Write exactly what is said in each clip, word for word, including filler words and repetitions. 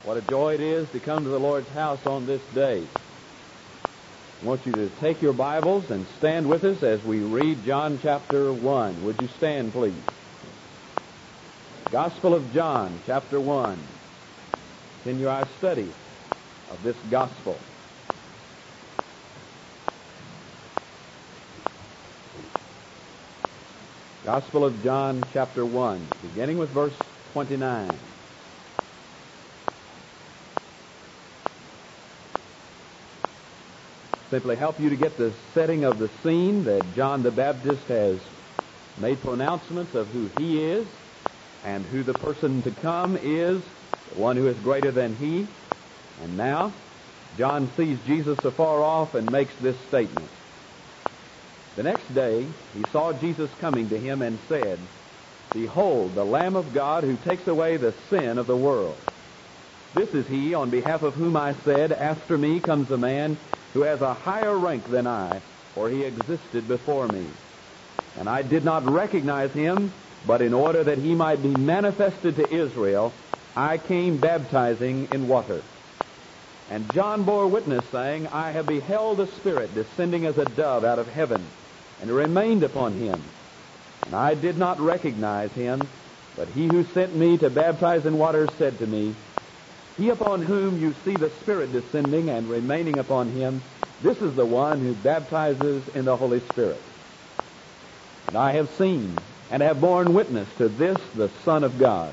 What a joy it is to come to the Lord's house on this day. I want you to take your Bibles and stand with us as we read John chapter one. Would you stand, please? Gospel of John chapter one. Continue our study of this gospel. Gospel of John chapter one, beginning with verse twenty-nine. Simply help you to get the setting of the scene that John the Baptist has made pronouncements of who he is and who the person to come is, the one who is greater than he. And now, John sees Jesus afar off and makes this statement. The next day, he saw Jesus coming to him and said, "Behold, the Lamb of God who takes away the sin of the world. This is he on behalf of whom I said, after me comes a man who has a higher rank than I, for he existed before me. And I did not recognize him, but in order that he might be manifested to Israel, I came baptizing in water. And John bore witness, saying, I have beheld the Spirit descending as a dove out of heaven, and it remained upon him. And I did not recognize him, but he who sent me to baptize in water said to me, He upon whom you see the Spirit descending and remaining upon him, this is the one who baptizes in the Holy Spirit. And I have seen and have borne witness to this, the Son of God."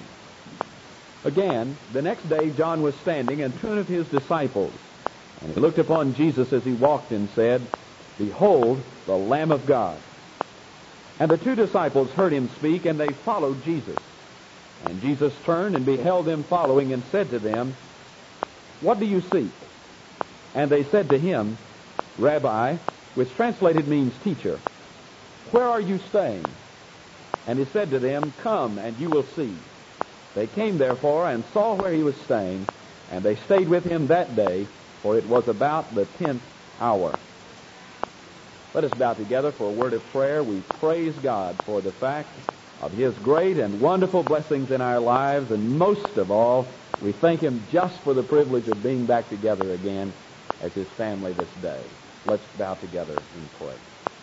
Again, the next day John was standing, and two of his disciples, and he looked upon Jesus as he walked and said, "Behold, the Lamb of God." And the two disciples heard him speak, and they followed Jesus. And Jesus turned and beheld them following, and said to them, "What do you seek?" And they said to him, "Rabbi," which translated means teacher, "where are you staying?" And he said to them, "Come, and you will see." They came therefore and saw where he was staying, and they stayed with him that day, for it was about the tenth hour. Let us bow together for a word of prayer. We praise God for the fact of his great and wonderful blessings in our lives, and most of all, we thank him just for the privilege of being back together again as his family this day. Let's bow together and pray.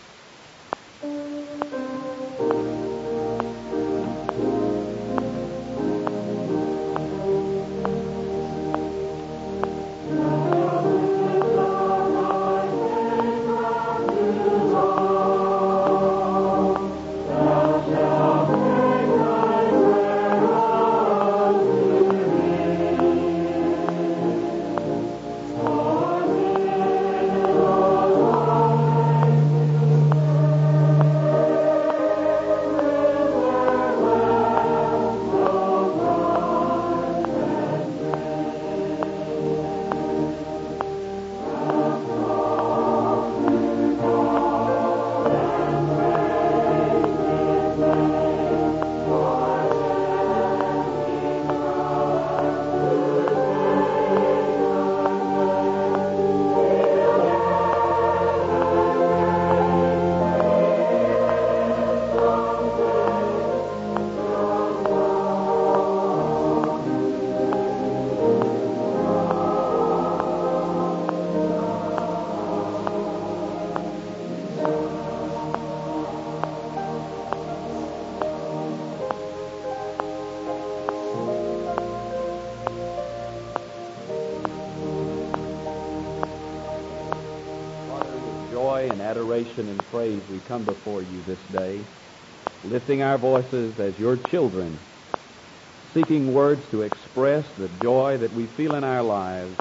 Adoration and praise, we come before you this day, lifting our voices as your children, seeking words to express the joy that we feel in our lives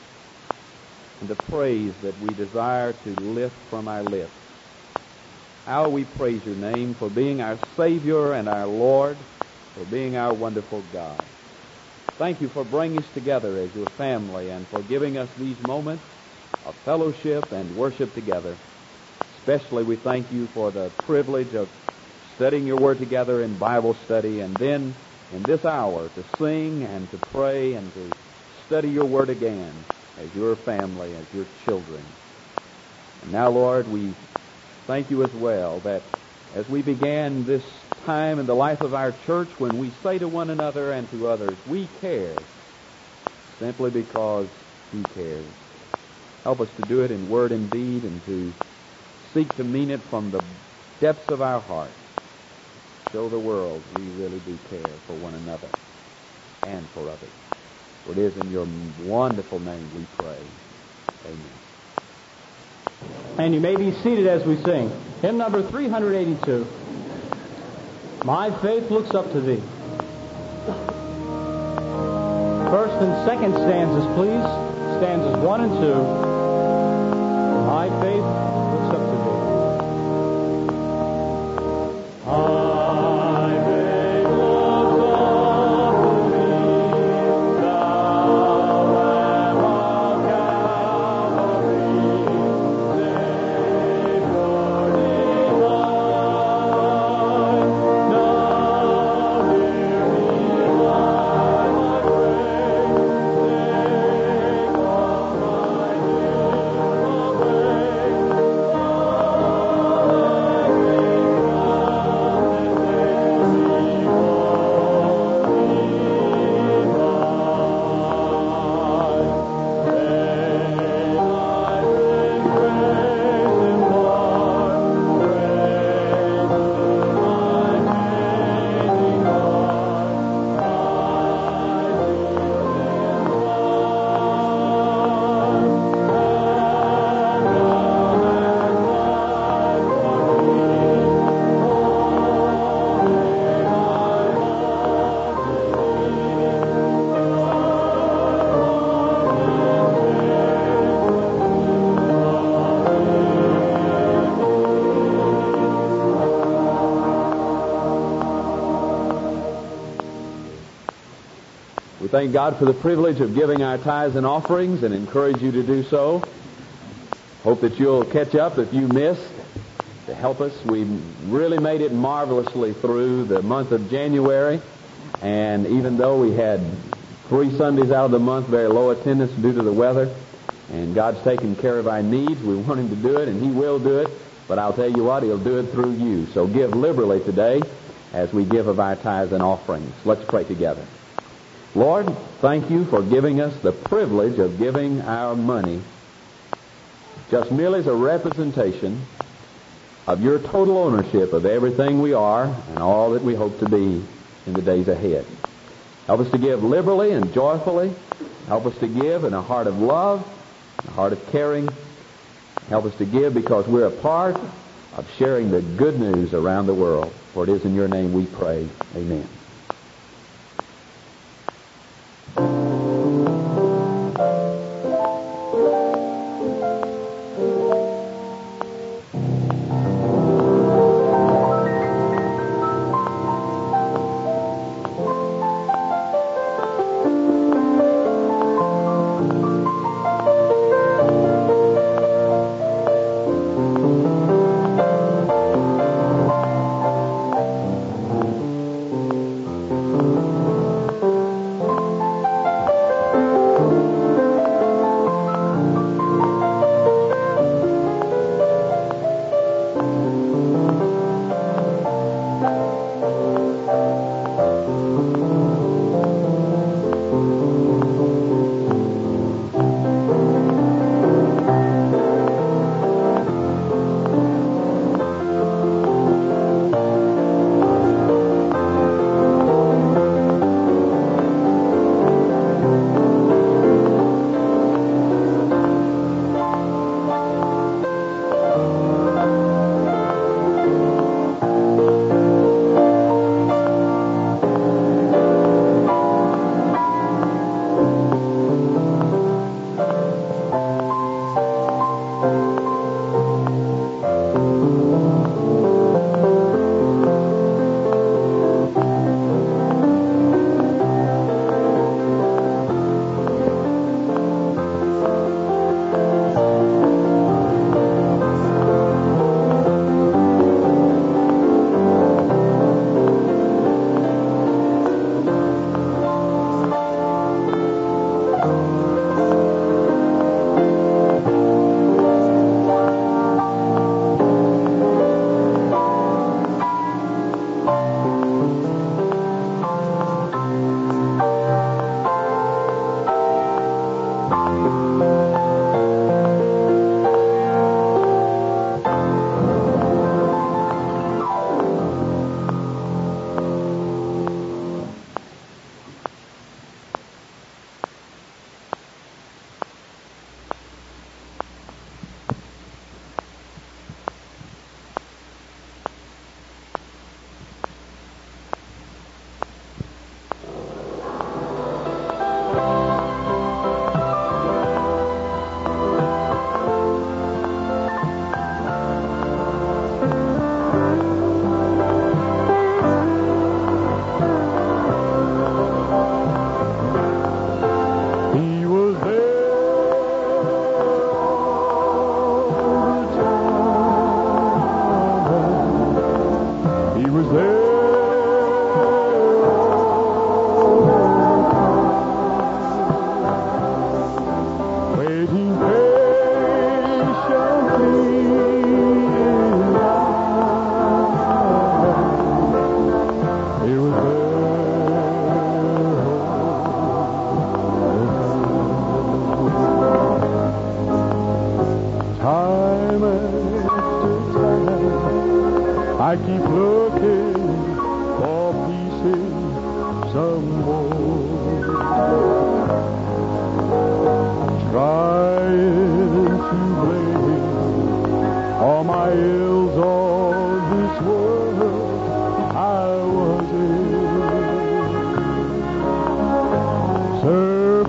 and the praise that we desire to lift from our lips. How we praise your name for being our Savior and our Lord, for being our wonderful God. Thank you for bringing us together as your family and for giving us these moments of fellowship and worship together. Especially we thank you for the privilege of studying your word together in Bible study, and then in this hour to sing and to pray and to study your word again as your family, as your children. And now, Lord, we thank you as well that as we began this time in the life of our church, when we say to one another and to others, we care, simply because He cares. Help us to do it in word and deed, and to seek to mean it from the depths of our heart. Show the world we really do care for one another and for others. For it is in your wonderful name we pray. Amen. And you may be seated as we sing. Hymn number three eighty-two. My faith looks up to thee. First and second stanzas, please. Stanzas one and two. My faith looks up to thee. Ah. Thank God for the privilege of giving our tithes and offerings, and encourage you to do so. Hope that you'll catch up if you missed to help us. We really made it marvelously through the month of January, and even though we had three Sundays out of the month, very low attendance due to the weather, and God's taken care of our needs. We want Him to do it, and He will do it, but I'll tell you what, He'll do it through you. So give liberally today as we give of our tithes and offerings. Let's pray together. Lord, thank you for giving us the privilege of giving our money just merely as a representation of your total ownership of everything we are and all that we hope to be in the days ahead. Help us to give liberally and joyfully. Help us to give in a heart of love, a heart of caring. Help us to give because we're a part of sharing the good news around the world. For it is in your name we pray. Amen.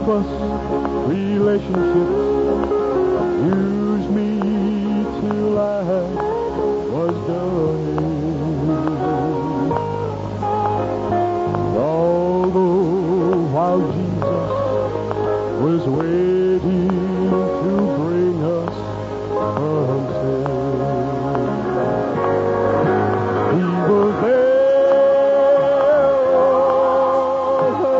surface relationships use me till I was done. Although while Jesus was waiting to bring us from sin, He was there all the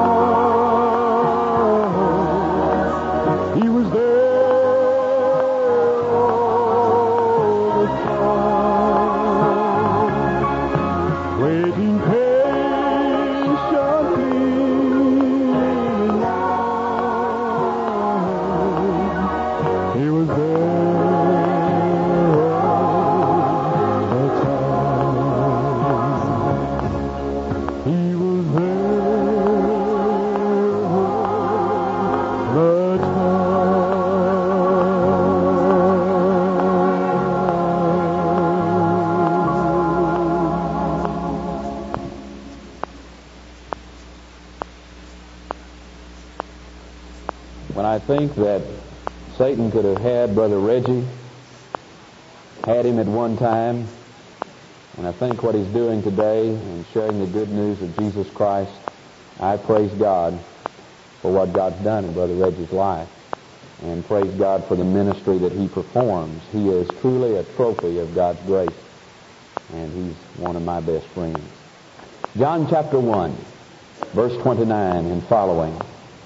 time. He was there all the time, waiting patiently in line. He was there all the time. He was there all the When I think that Satan could have had Brother Reggie, had him at one time, and I think what he's doing today and sharing the good news of Jesus Christ, I praise God for what God's done in Brother Reggie's life, and praise God for the ministry that he performs. He is truly a trophy of God's grace, and he's one of my best friends. John chapter one, verse twenty-nine and following.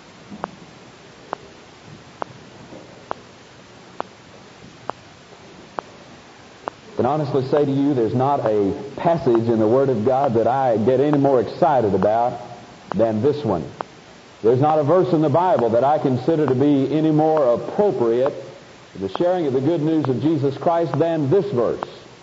I can honestly say to you, there's not a passage in the Word of God that I get any more excited about than this one. There's not a verse in the Bible that I consider to be any more appropriate to the sharing of the good news of Jesus Christ than this verse.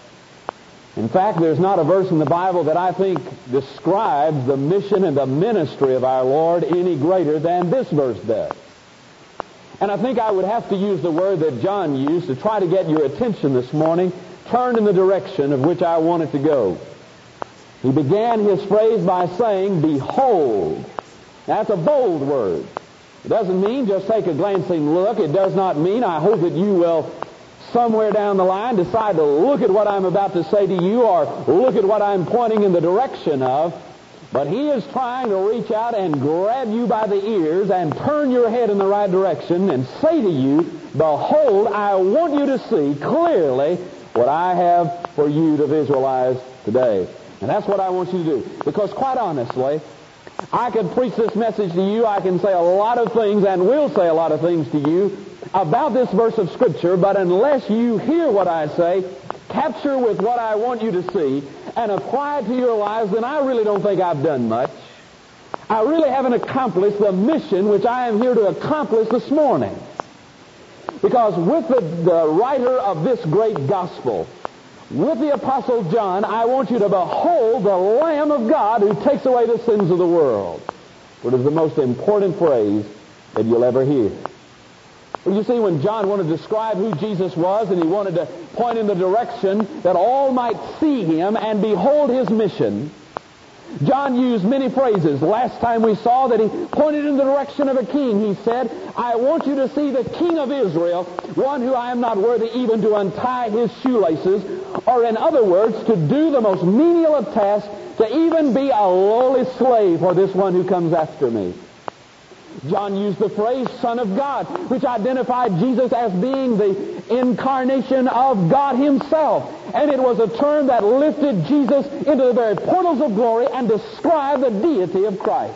In fact, there's not a verse in the Bible that I think describes the mission and the ministry of our Lord any greater than this verse does. And I think I would have to use the word that John used to try to get your attention this morning, turned in the direction of which I wanted to go. He began his phrase by saying, behold. That's a bold word. It doesn't mean just take a glancing look. It does not mean I hope that you will somewhere down the line decide to look at what I'm about to say to you or look at what I'm pointing in the direction of. But he is trying to reach out and grab you by the ears and turn your head in the right direction and say to you, behold, I want you to see clearly what I have for you to visualize today. And that's what I want you to do. Because quite honestly, I could preach this message to you. I can say a lot of things and will say a lot of things to you about this verse of Scripture, but unless you hear what I say, capture with what I want you to see, and apply it to your lives, then I really don't think I've done much. I really haven't accomplished the mission which I am here to accomplish this morning. Because with the, the writer of this great gospel, with the Apostle John, I want you to behold the Lamb of God who takes away the sins of the world. It is the most important phrase that you'll ever hear. Well, you see, when John wanted to describe who Jesus was, and he wanted to point in the direction that all might see him and behold his mission, John used many phrases. Last time we saw that he pointed in the direction of a king. He said, I want you to see the King of Israel, one who I am not worthy even to untie his shoelaces, or in other words, to do the most menial of tasks, to even be a lowly slave for this one who comes after me. John used the phrase Son of God, which identified Jesus as being the incarnation of God himself. And it was a term that lifted Jesus into the very portals of glory and described the deity of Christ.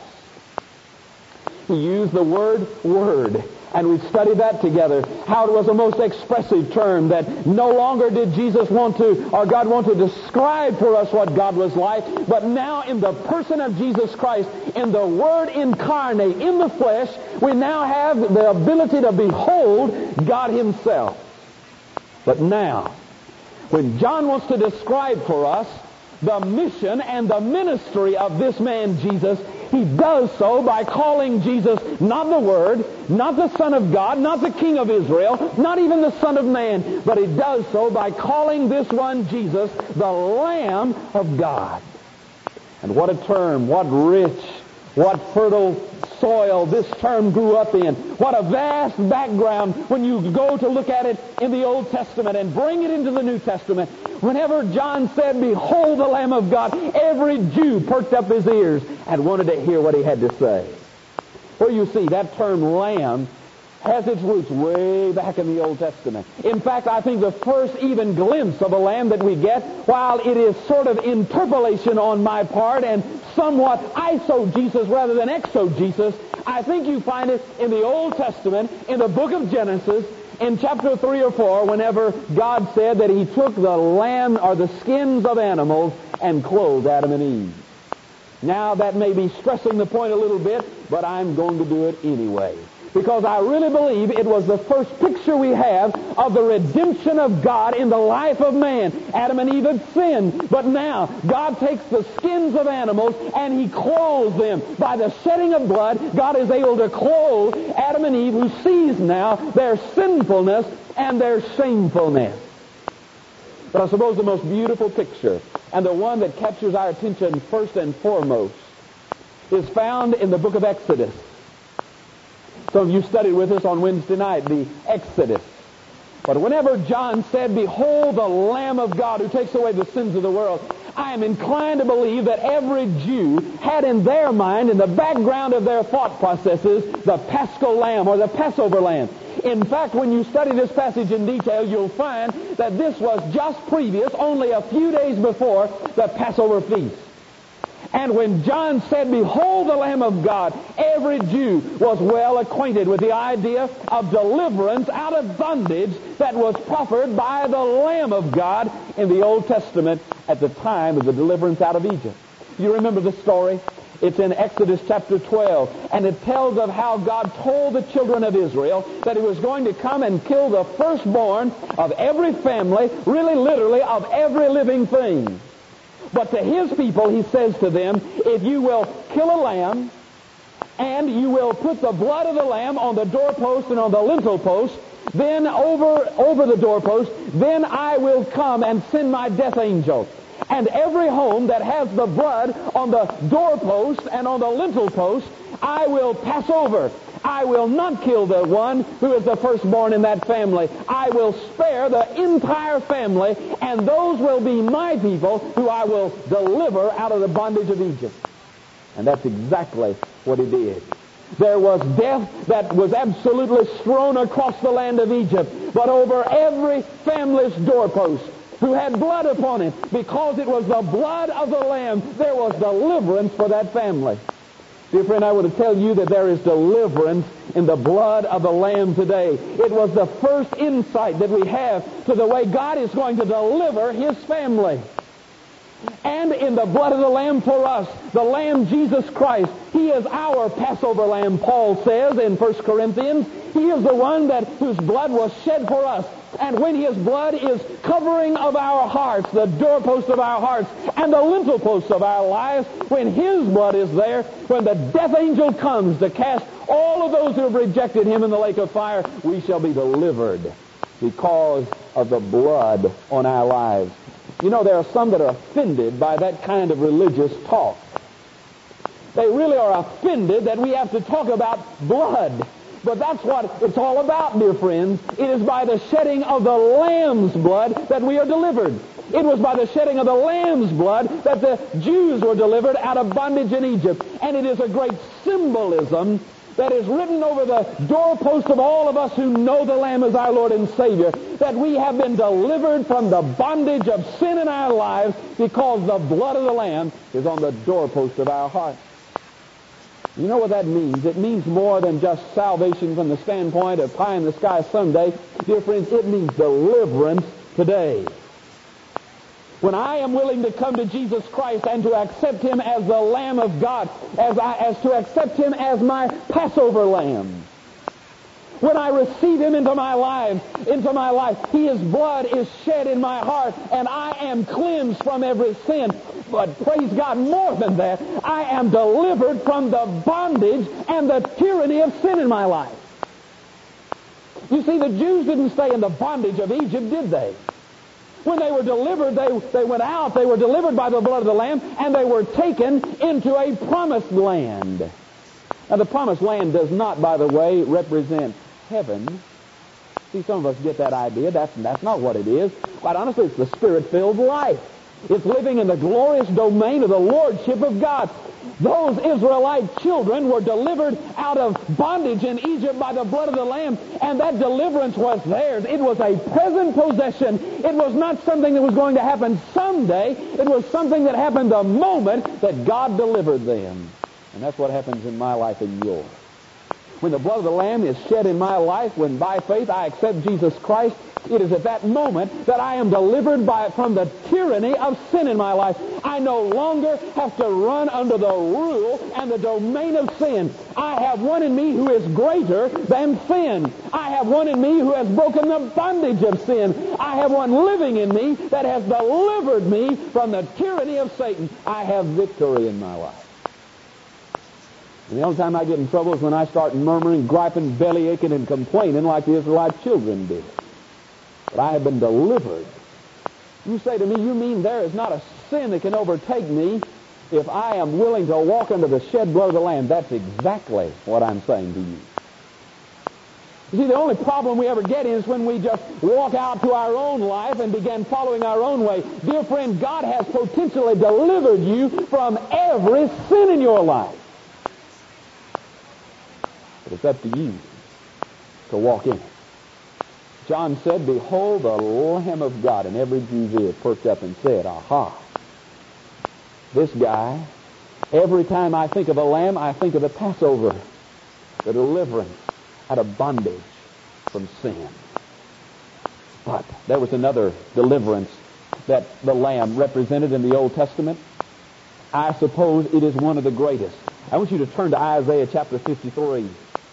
He used the word Word. And we've studied that together, how it was a most expressive term, that no longer did Jesus want to, or God want to describe for us what God was like, but now in the person of Jesus Christ, in the Word incarnate, in the flesh, we now have the ability to behold God himself. But now, when John wants to describe for us the mission and the ministry of this man Jesus, he does so by calling Jesus not the Word, not the Son of God, not the King of Israel, not even the Son of Man, but he does so by calling this one Jesus the Lamb of God. And what a term, what rich, what fertile soil this term grew up in. What a vast background when you go to look at it in the Old Testament and bring it into the New Testament. Whenever John said, "Behold the Lamb of God," every Jew perked up his ears and wanted to hear what he had to say. Well, you see, that term lamb has its roots way back in the Old Testament. In fact, I think the first even glimpse of a lamb that we get, while it is sort of interpolation on my part and somewhat eisegesis rather than exegesis, I think you find it in the Old Testament, in the book of Genesis, in chapter three or four, whenever God said that he took the lamb or the skins of animals and clothed Adam and Eve. Now, that may be stressing the point a little bit, but I'm going to do it anyway, because I really believe it was the first picture we have of the redemption of God in the life of man. Adam and Eve had sinned, but now God takes the skins of animals and he clothes them. By the shedding of blood, God is able to clothe Adam and Eve, who sees now their sinfulness and their shamefulness. But I suppose the most beautiful picture, and the one that captures our attention first and foremost, is found in the book of Exodus. Some of you studied with us on Wednesday night, the Exodus. But whenever John said, "Behold the Lamb of God who takes away the sins of the world," I am inclined to believe that every Jew had in their mind, in the background of their thought processes, the Paschal Lamb or the Passover Lamb. In fact, when you study this passage in detail, you'll find that this was just previous, only a few days before, the Passover feast. And when John said, "Behold the Lamb of God," every Jew was well acquainted with the idea of deliverance out of bondage that was proffered by the Lamb of God in the Old Testament at the time of the deliverance out of Egypt. You remember the story? It's in Exodus chapter twelve, and it tells of how God told the children of Israel that he was going to come and kill the firstborn of every family, really literally of every living thing. But to his people, he says to them, "If you will kill a lamb, and you will put the blood of the lamb on the doorpost and on the lintel post, then over, over the doorpost, then I will come and send my death angel. And every home that has the blood on the doorpost and on the lintel post, I will pass over. I will not kill the one who is the firstborn in that family. I will spare the entire family, and those will be my people who I will deliver out of the bondage of Egypt." And that's exactly what he did. There was death that was absolutely strewn across the land of Egypt, but over every family's doorpost who had blood upon it, because it was the blood of the Lamb, there was deliverance for that family. Dear friend, I want to tell you that there is deliverance in the blood of the Lamb today. It was the first insight that we have to the way God is going to deliver his family. And in the blood of the Lamb for us, the Lamb Jesus Christ, he is our Passover Lamb, Paul says in First Corinthians. He is the one that whose blood was shed for us. And when his blood is covering of our hearts, the doorpost of our hearts, and the lintel posts of our lives, when his blood is there, when the death angel comes to cast all of those who have rejected him in the lake of fire, we shall be delivered because of the blood on our lives. You know, there are some that are offended by that kind of religious talk. They really are offended that we have to talk about blood. But that's what it's all about, dear friends. It is by the shedding of the Lamb's blood that we are delivered. It was by the shedding of the Lamb's blood that the Jews were delivered out of bondage in Egypt. And it is a great symbolism that is written over the doorpost of all of us who know the Lamb as our Lord and Savior, that we have been delivered from the bondage of sin in our lives because the blood of the Lamb is on the doorpost of our hearts. You know what that means? It means more than just salvation from the standpoint of pie in the sky someday. Dear friends, it means deliverance today. When I am willing to come to Jesus Christ and to accept him as the Lamb of God, as, I, as to accept him as my Passover Lamb, when I receive him into my life, into my life, his blood is shed in my heart, and I am cleansed from every sin. But praise God, more than that, I am delivered from the bondage and the tyranny of sin in my life. You see, the Jews didn't stay in the bondage of Egypt, did they? When they were delivered, they, they went out, they were delivered by the blood of the Lamb, and they were taken into a promised land. Now, the promised land does not, by the way, represent heaven. See, some of us get that idea. That's, that's not what it is. Quite honestly, it's the Spirit-filled life. It's living in the glorious domain of the Lordship of God. Those Israelite children were delivered out of bondage in Egypt by the blood of the Lamb, and that deliverance was theirs. It was a present possession. It was not something that was going to happen someday. It was something that happened the moment that God delivered them. And that's what happens in my life and yours. When the blood of the Lamb is shed in my life, when by faith I accept Jesus Christ, it is at that moment that I am delivered by, from the tyranny of sin in my life. I no longer have to run under the rule and the domain of sin. I have one in me who is greater than sin. I have one in me who has broken the bondage of sin. I have one living in me that has delivered me from the tyranny of Satan. I have victory in my life. And the only time I get in trouble is when I start murmuring, griping, belly aching, and complaining like the Israelite children did. But I have been delivered. You say to me, you mean there is not a sin that can overtake me if I am willing to walk under the shed blood of the Lamb? That's exactly what I'm saying to you. You see, the only problem we ever get is when we just walk out to our own life and begin following our own way. Dear friend, God has potentially delivered you from every sin in your life. But it's up to you to walk in it. John said, behold the Lamb of God. And every Jew's ear perked up and said, aha. This guy, every time I think of a lamb, I think of the Passover, the deliverance out of bondage from sin. But there was another deliverance that the lamb represented in the Old Testament. I suppose it is one of the greatest. I want you to turn to Isaiah chapter fifty-three.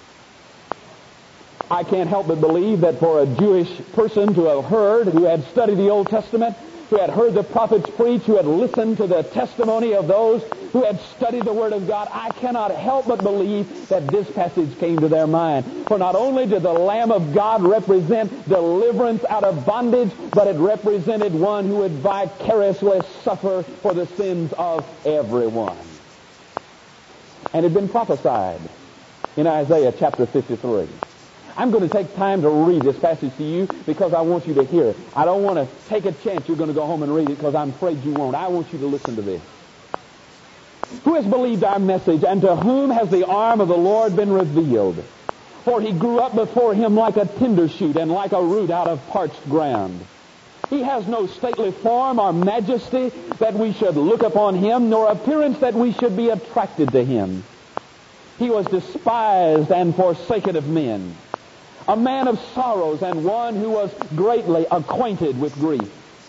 I can't help but believe that for a Jewish person to have heard, who had studied the Old Testament, who had heard the prophets preach, who had listened to the testimony of those who had studied the Word of God, I cannot help but believe that this passage came to their mind. For not only did the Lamb of God represent deliverance out of bondage, but it represented one who would vicariously suffer for the sins of everyone. And it had been prophesied in Isaiah chapter fifty-three. I'm going to take time to read this passage to you because I want you to hear it. I don't want to take a chance you're going to go home and read it because I'm afraid you won't. I want you to listen to this. Who has believed our message, and to whom has the arm of the Lord been revealed? For he grew up before him like a tender shoot and like a root out of parched ground. He has no stately form or majesty that we should look upon him, nor appearance that we should be attracted to him. He was despised and forsaken of men, a man of sorrows and one who was greatly acquainted with grief.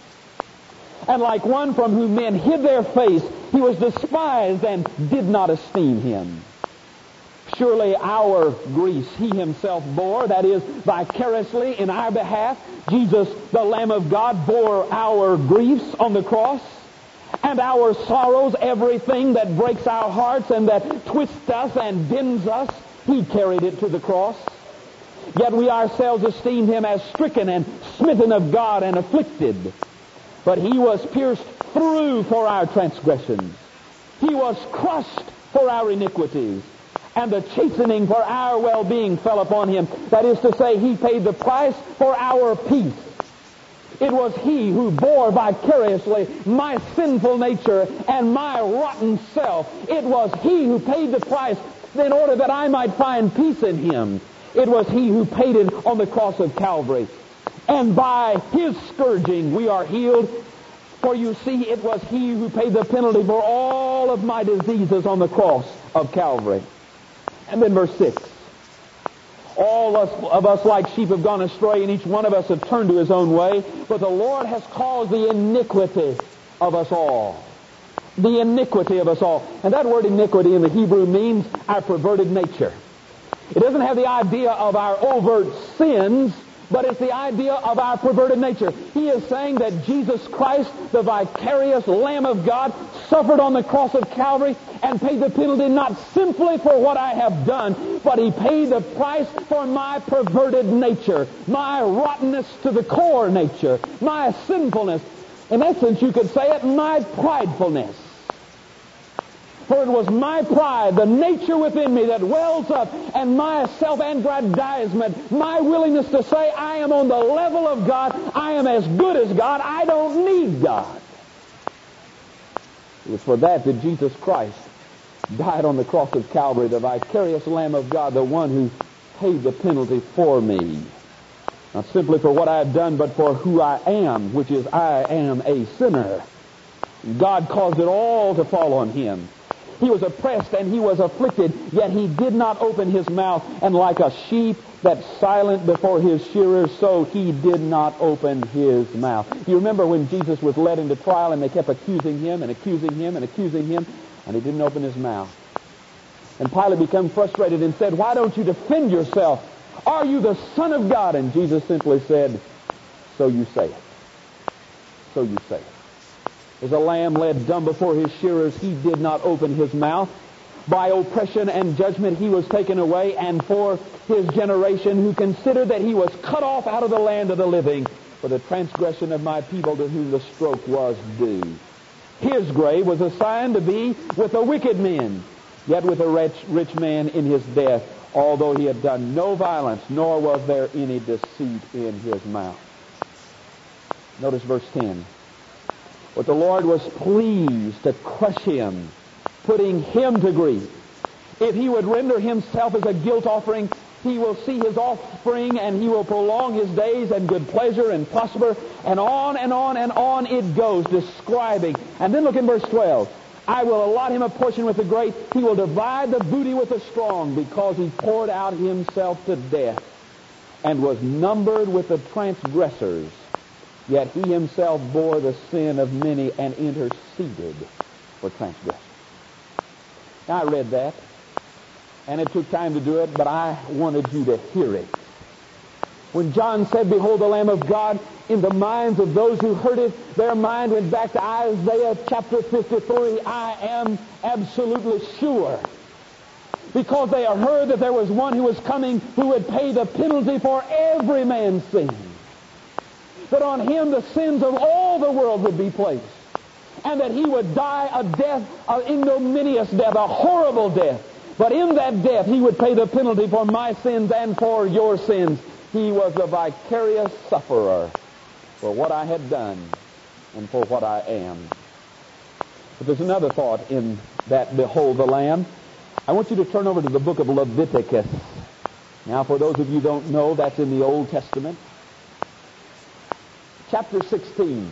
And like one from whom men hid their face, he was despised and did not esteem him. Surely our griefs he himself bore, that is, vicariously in our behalf. Jesus, the Lamb of God, bore our griefs on the cross. And our sorrows, everything that breaks our hearts and that twists us and bends us, he carried it to the cross. Yet we ourselves esteemed him as stricken and smitten of God and afflicted. But he was pierced through for our transgressions. He was crushed for our iniquities. And the chastening for our well-being fell upon him. That is to say, he paid the price for our peace. It was he who bore vicariously my sinful nature and my rotten self. It was he who paid the price in order that I might find peace in him. It was he who paid it on the cross of Calvary. And by his scourging we are healed. For you see, it was he who paid the penalty for all of my diseases on the cross of Calvary. And then verse six. All of us like sheep have gone astray, and each one of us have turned to his own way. But the Lord has caused the iniquity of us all. The iniquity of us all. And that word iniquity in the Hebrew means our perverted nature. It doesn't have the idea of our overt sins, but it's the idea of our perverted nature. He is saying that Jesus Christ, the vicarious Lamb of God, suffered on the cross of Calvary and paid the penalty not simply for what I have done, but he paid the price for my perverted nature, my rottenness to the core nature, my sinfulness. In essence, you could say it, my pridefulness. For it was my pride, the nature within me that wells up, and my self-aggrandizement, my willingness to say I am on the level of God, I am as good as God, I don't need God. It was for that that Jesus Christ died on the cross of Calvary, the vicarious Lamb of God, the one who paid the penalty for me. Not simply for what I have done, but for who I am, which is I am a sinner. God caused it all to fall on him. He was oppressed and he was afflicted, yet he did not open his mouth. And like a sheep that's silent before his shearers, so he did not open his mouth. You remember when Jesus was led into trial and they kept accusing him and accusing him and accusing him, and he didn't open his mouth. And Pilate became frustrated and said, "Why don't you defend yourself? Are you the Son of God?" And Jesus simply said, "So you say it. So you say it." As a lamb led dumb before his shearers, he did not open his mouth. By oppression and judgment he was taken away, and for his generation who considered that he was cut off out of the land of the living for the transgression of my people to whom the stroke was due. His grave was assigned to be with the wicked men, yet with a rich, rich man in his death, although he had done no violence, nor was there any deceit in his mouth. Notice verse ten. But the Lord was pleased to crush him, putting him to grief. If he would render himself as a guilt offering, he will see his offspring, and he will prolong his days, and good pleasure, and prosper, and on and on and on it goes, describing. And then look in verse twelve. I will allot him a portion with the great. He will divide the booty with the strong, because he poured out himself to death, and was numbered with the transgressors. Yet he himself bore the sin of many and interceded for transgression. Now, I read that, and it took time to do it, but I wanted you to hear it. When John said, "Behold the Lamb of God," in the minds of those who heard it, their mind went back to Isaiah chapter fifty-three. I am absolutely sure. Because they had heard that there was one who was coming who would pay the penalty for every man's sin. That on him the sins of all the world would be placed. And that he would die a death, an ignominious death, a horrible death. But in that death he would pay the penalty for my sins and for your sins. He was the vicarious sufferer for what I had done and for what I am. But there's another thought in that "Behold the Lamb." I want you to turn over to the book of Leviticus. Now, for those of you who don't know, that's in the Old Testament. Chapter sixteen.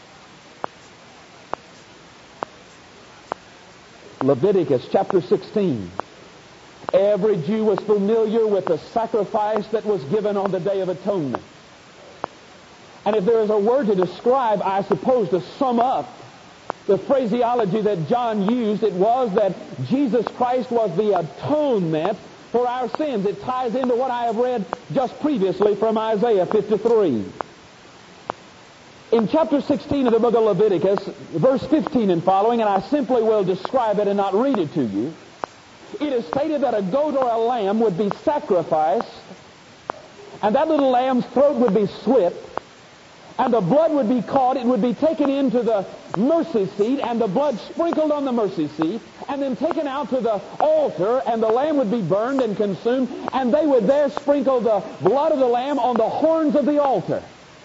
Leviticus chapter sixteen. Every Jew was familiar with the sacrifice that was given on the Day of Atonement. And if there is a word to describe, I suppose, to sum up the phraseology that John used, it was that Jesus Christ was the atonement for our sins. It ties into what I have read just previously from Isaiah fifty-three. In chapter sixteen of the book of Leviticus, verse fifteen and following, and I simply will describe it and not read it to you, it is stated that a goat or a lamb would be sacrificed, and that little lamb's throat would be slit, and the blood would be caught. It would be taken into the mercy seat, and the blood sprinkled on the mercy seat, and then taken out to the altar, and the lamb would be burned and consumed, and they would there sprinkle the blood of the lamb on the horns of the altar.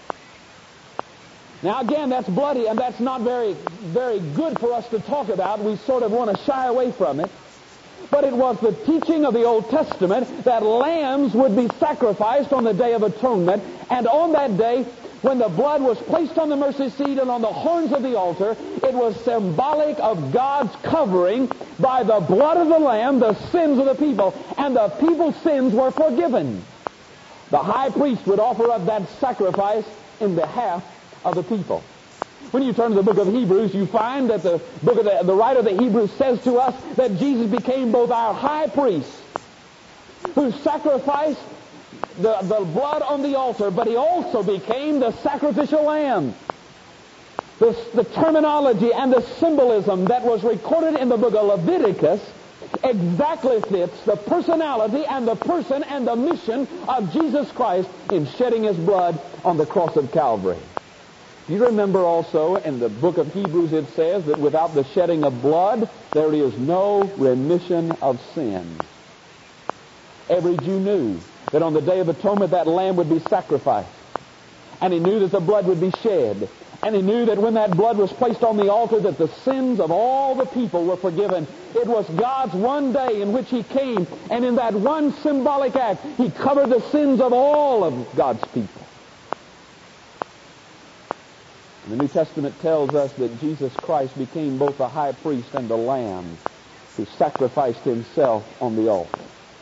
Now, again, that's bloody, and that's not very, very good for us to talk about. We sort of want to shy away from it. But it was the teaching of the Old Testament that lambs would be sacrificed on the Day of Atonement, and on that day, when the blood was placed on the mercy seat and on the horns of the altar, it was symbolic of God's covering by the blood of the lamb the sins of the people, and the people's sins were forgiven. The high priest would offer up that sacrifice in behalf of the people. When you turn to the book of Hebrews, you find that the book of the, the writer of the Hebrews says to us that Jesus became both our high priest, who sacrificed the, the blood on the altar, but he also became the sacrificial lamb. The, the terminology and the symbolism that was recorded in the book of Leviticus exactly fits the personality and the person and the mission of Jesus Christ in shedding his blood on the cross of Calvary. You remember also in the book of Hebrews it says that without the shedding of blood, there is no remission of sin. Every Jew knew that on the Day of Atonement that lamb would be sacrificed. And he knew that the blood would be shed. And he knew that when that blood was placed on the altar that the sins of all the people were forgiven. It was God's one day in which he came, and in that one symbolic act, he covered the sins of all of God's people. And the New Testament tells us that Jesus Christ became both the high priest and the lamb who sacrificed himself on the altar.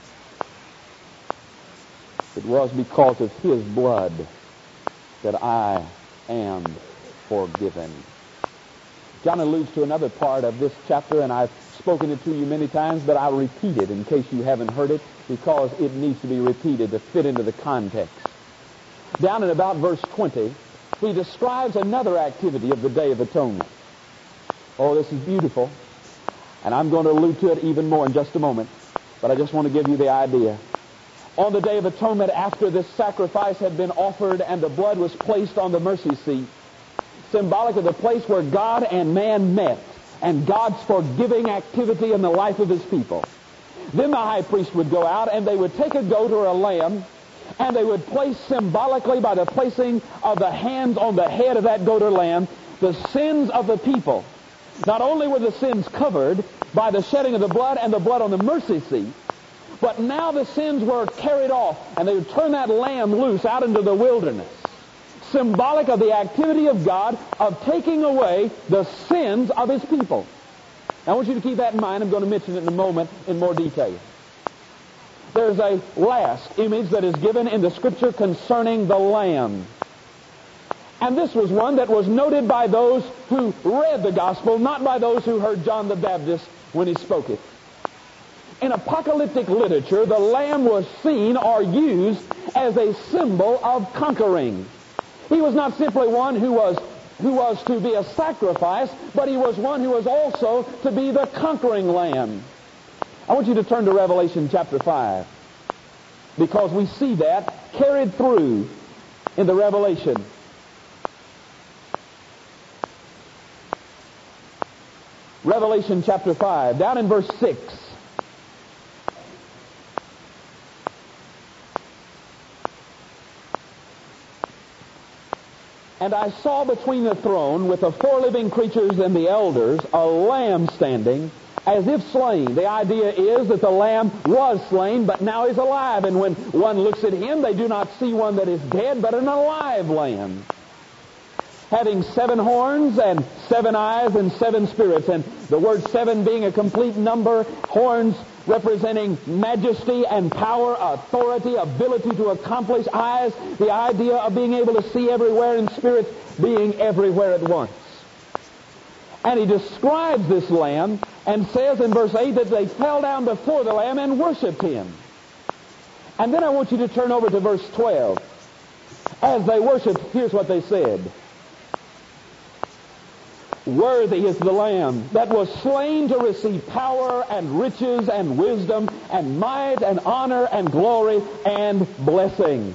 It was because of his blood that I am forgiven. John alludes to another part of this chapter, and I've spoken it to you many times, but I'll repeat it in case you haven't heard it, because it needs to be repeated to fit into the context. Down in about verse twenty, he describes another activity of the Day of Atonement. Oh, this is beautiful, and I'm going to allude to it even more in just a moment, but I just want to give you the idea. On the Day of Atonement, after this sacrifice had been offered and the blood was placed on the mercy seat, symbolic of the place where God and man met, and God's forgiving activity in the life of his people. Then the high priest would go out, and they would take a goat or a lamb, and they would place symbolically, by the placing of the hands on the head of that goat or lamb, the sins of the people. Not only were the sins covered by the shedding of the blood and the blood on the mercy seat, but now the sins were carried off, and they would turn that lamb loose out into the wilderness. Symbolic of the activity of God of taking away the sins of his people. Now I want you to keep that in mind. I'm going to mention it in a moment in more detail. There's a last image that is given in the Scripture concerning the Lamb. And this was one that was noted by those who read the Gospel, not by those who heard John the Baptist when he spoke it. In apocalyptic literature, the Lamb was seen or used as a symbol of conquering. He was not simply one who was who was to be a sacrifice, but he was one who was also to be the conquering Lamb. I want you to turn to Revelation chapter five, because we see that carried through in the Revelation. Revelation chapter five, down in verse six. And I saw between the throne with the four living creatures and the elders a lamb standing as if slain. The idea is that the lamb was slain, but now is alive. And when one looks at him, they do not see one that is dead, but an alive lamb, having seven horns and seven eyes and seven spirits. And the word seven being a complete number, horns representing majesty and power, authority, ability to accomplish, eyes, the idea of being able to see everywhere, and spirits being everywhere at once. And he describes this lamb and says in verse eight that they fell down before the lamb and worshipped him. And then I want you to turn over to verse twelve. As they worshipped, here's what they said. Worthy is the Lamb that was slain to receive power and riches and wisdom and might and honor and glory and blessing.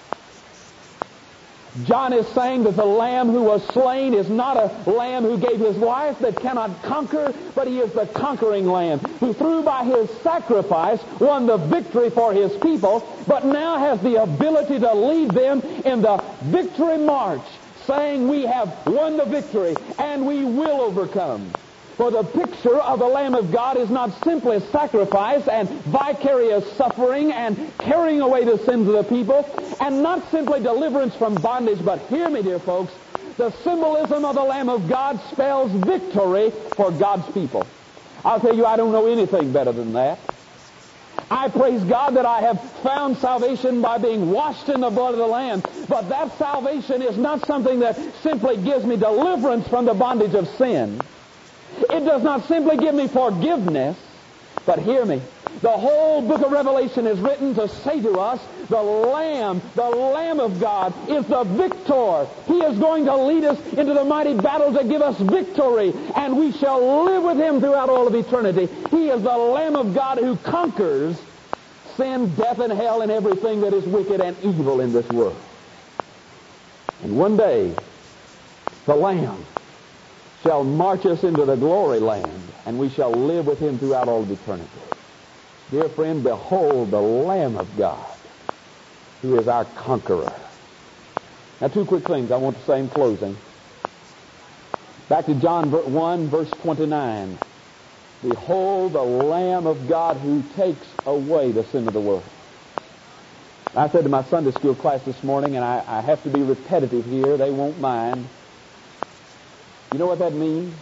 John is saying that the Lamb who was slain is not a lamb who gave his life that cannot conquer, but he is the conquering Lamb who through by his sacrifice won the victory for his people, but now has the ability to lead them in the victory march, saying we have won the victory and we will overcome. For the picture of the Lamb of God is not simply sacrifice and vicarious suffering and carrying away the sins of the people, and not simply deliverance from bondage, but hear me, dear folks, the symbolism of the Lamb of God spells victory for God's people. I'll tell you, I don't know anything better than that. I praise God that I have found salvation by being washed in the blood of the Lamb. But that salvation is not something that simply gives me deliverance from the bondage of sin. It does not simply give me forgiveness. But hear me, the whole book of Revelation is written to say to us, the Lamb, the Lamb of God is the victor. He is going to lead us into the mighty battle to give us victory, and we shall live with him throughout all of eternity. He is the Lamb of God who conquers sin, death, and hell, and everything that is wicked and evil in this world. And one day, the Lamb, shall march us into the glory land, and we shall live with him throughout all of eternity. Dear friend, behold the Lamb of God, who is our conqueror. Now, two quick things I want to say in closing. Back to John one, verse twenty-nine. Behold the Lamb of God who takes away the sin of the world. I said to my Sunday school class this morning, and I, I have to be repetitive here, they won't mind. You know what that means?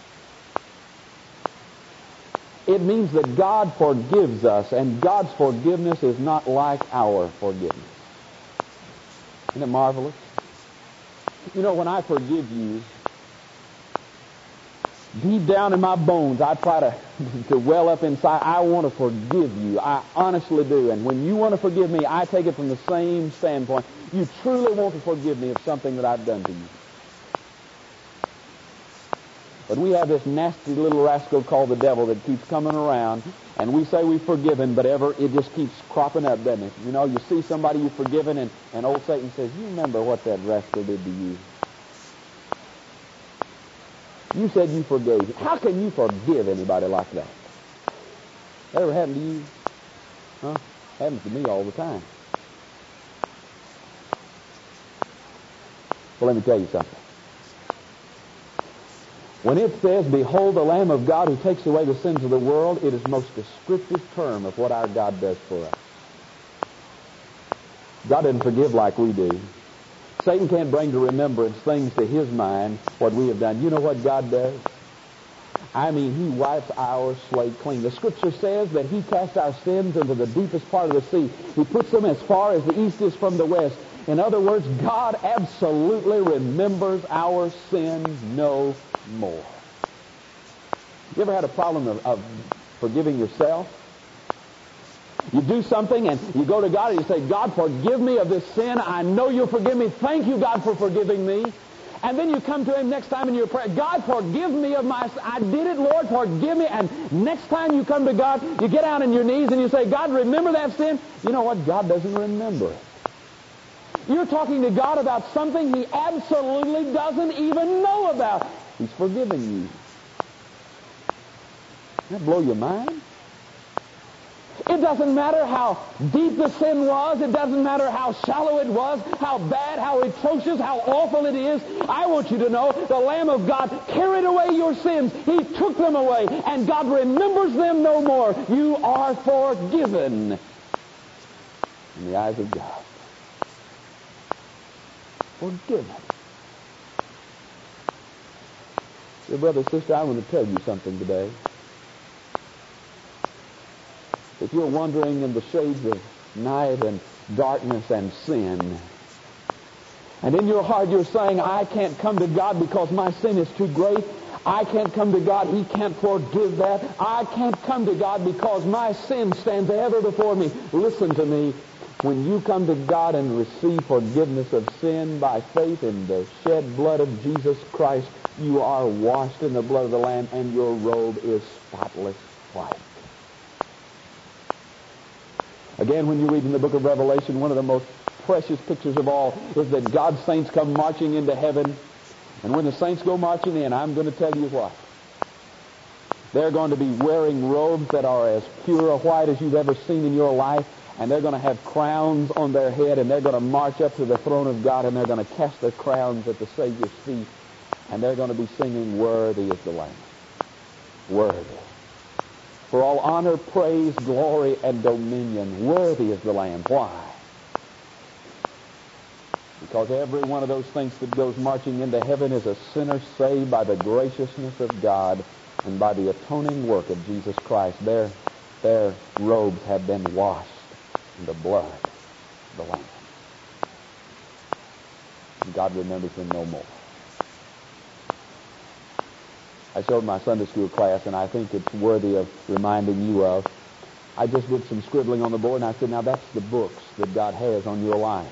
It means that God forgives us, and God's forgiveness is not like our forgiveness. Isn't it marvelous? You know, when I forgive you, deep down in my bones, I try to, to well up inside, I want to forgive you. I honestly do. And when you want to forgive me, I take it from the same standpoint. You truly want to forgive me of something that I've done to you. But we have this nasty little rascal called the devil that keeps coming around, and we say we've forgiven, but ever it just keeps cropping up, doesn't it? You know, you see somebody you've forgiven, and, and old Satan says, you remember what that rascal did to you. You said you forgave. How can you forgive anybody like that? That ever happened to you? Huh? Happens to me all the time. Well, let me tell you something. When it says, behold the Lamb of God who takes away the sins of the world, it is the most descriptive term of what our God does for us. God doesn't forgive like we do. Satan can't bring to remembrance things to his mind, what we have done. You know what God does? I mean, he wipes our slate clean. The Scripture says that he casts our sins into the deepest part of the sea. He puts them as far as the east is from the west. In other words, God absolutely remembers our sins no more. You ever had a problem of, of forgiving yourself? You do something and you go to God and you say, God, forgive me of this sin. I know you'll forgive me. Thank you, God, for forgiving me. And then you come to him next time in your prayer, God, forgive me of my sin. I did it, Lord, forgive me. And next time you come to God, you get down on your knees and you say, God, remember that sin? You know what? God doesn't remember it. You're talking to God about something he absolutely doesn't even know about. He's forgiven you. Doesn't that blow your mind? It doesn't matter how deep the sin was. It doesn't matter how shallow it was, how bad, how atrocious, how awful it is. I want you to know the Lamb of God carried away your sins. He took them away, and God remembers them no more. You are forgiven in the eyes of God. Forgiven. Dear brother, sister, I want to tell you something today. If you're wandering in the shades of night and darkness and sin, and in your heart you're saying, I can't come to God because my sin is too great. I can't come to God. He can't forgive that. I can't come to God because my sin stands ever before me. Listen to me. When you come to God and receive forgiveness of sin by faith in the shed blood of Jesus Christ, you are washed in the blood of the Lamb, and your robe is spotless white. Again, when you read in the book of Revelation, one of the most precious pictures of all is that God's saints come marching into heaven. And when the saints go marching in, I'm going to tell you what. They're going to be wearing robes that are as pure a white as you've ever seen in your life. And they're going to have crowns on their head, and they're going to march up to the throne of God, and they're going to cast their crowns at the Savior's feet. And they're going to be singing, worthy is the Lamb. Worthy. For all honor, praise, glory, and dominion, worthy is the Lamb. Why? Because every one of those things that goes marching into heaven is a sinner saved by the graciousness of God and by the atoning work of Jesus Christ. Their, their robes have been washed in the blood of the Lamb. And God remembers them no more. I showed my Sunday school class, and I think it's worthy of reminding you of. I just did some scribbling on the board, and I said, now that's the books that God has on your life.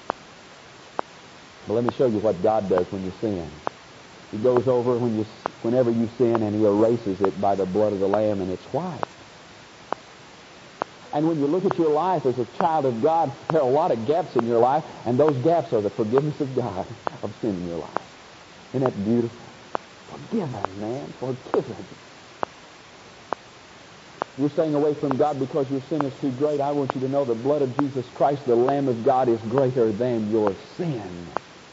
But let me show you what God does when you sin. He goes over when you, whenever you sin, and he erases it by the blood of the Lamb, and it's white. And when you look at your life as a child of God, there are a lot of gaps in your life, and those gaps are the forgiveness of God of sin in your life. Isn't that beautiful? Forgiven, man, forgiven. You're staying away from God because your sin is too great. I want you to know the blood of Jesus Christ, the Lamb of God, is greater than your sin.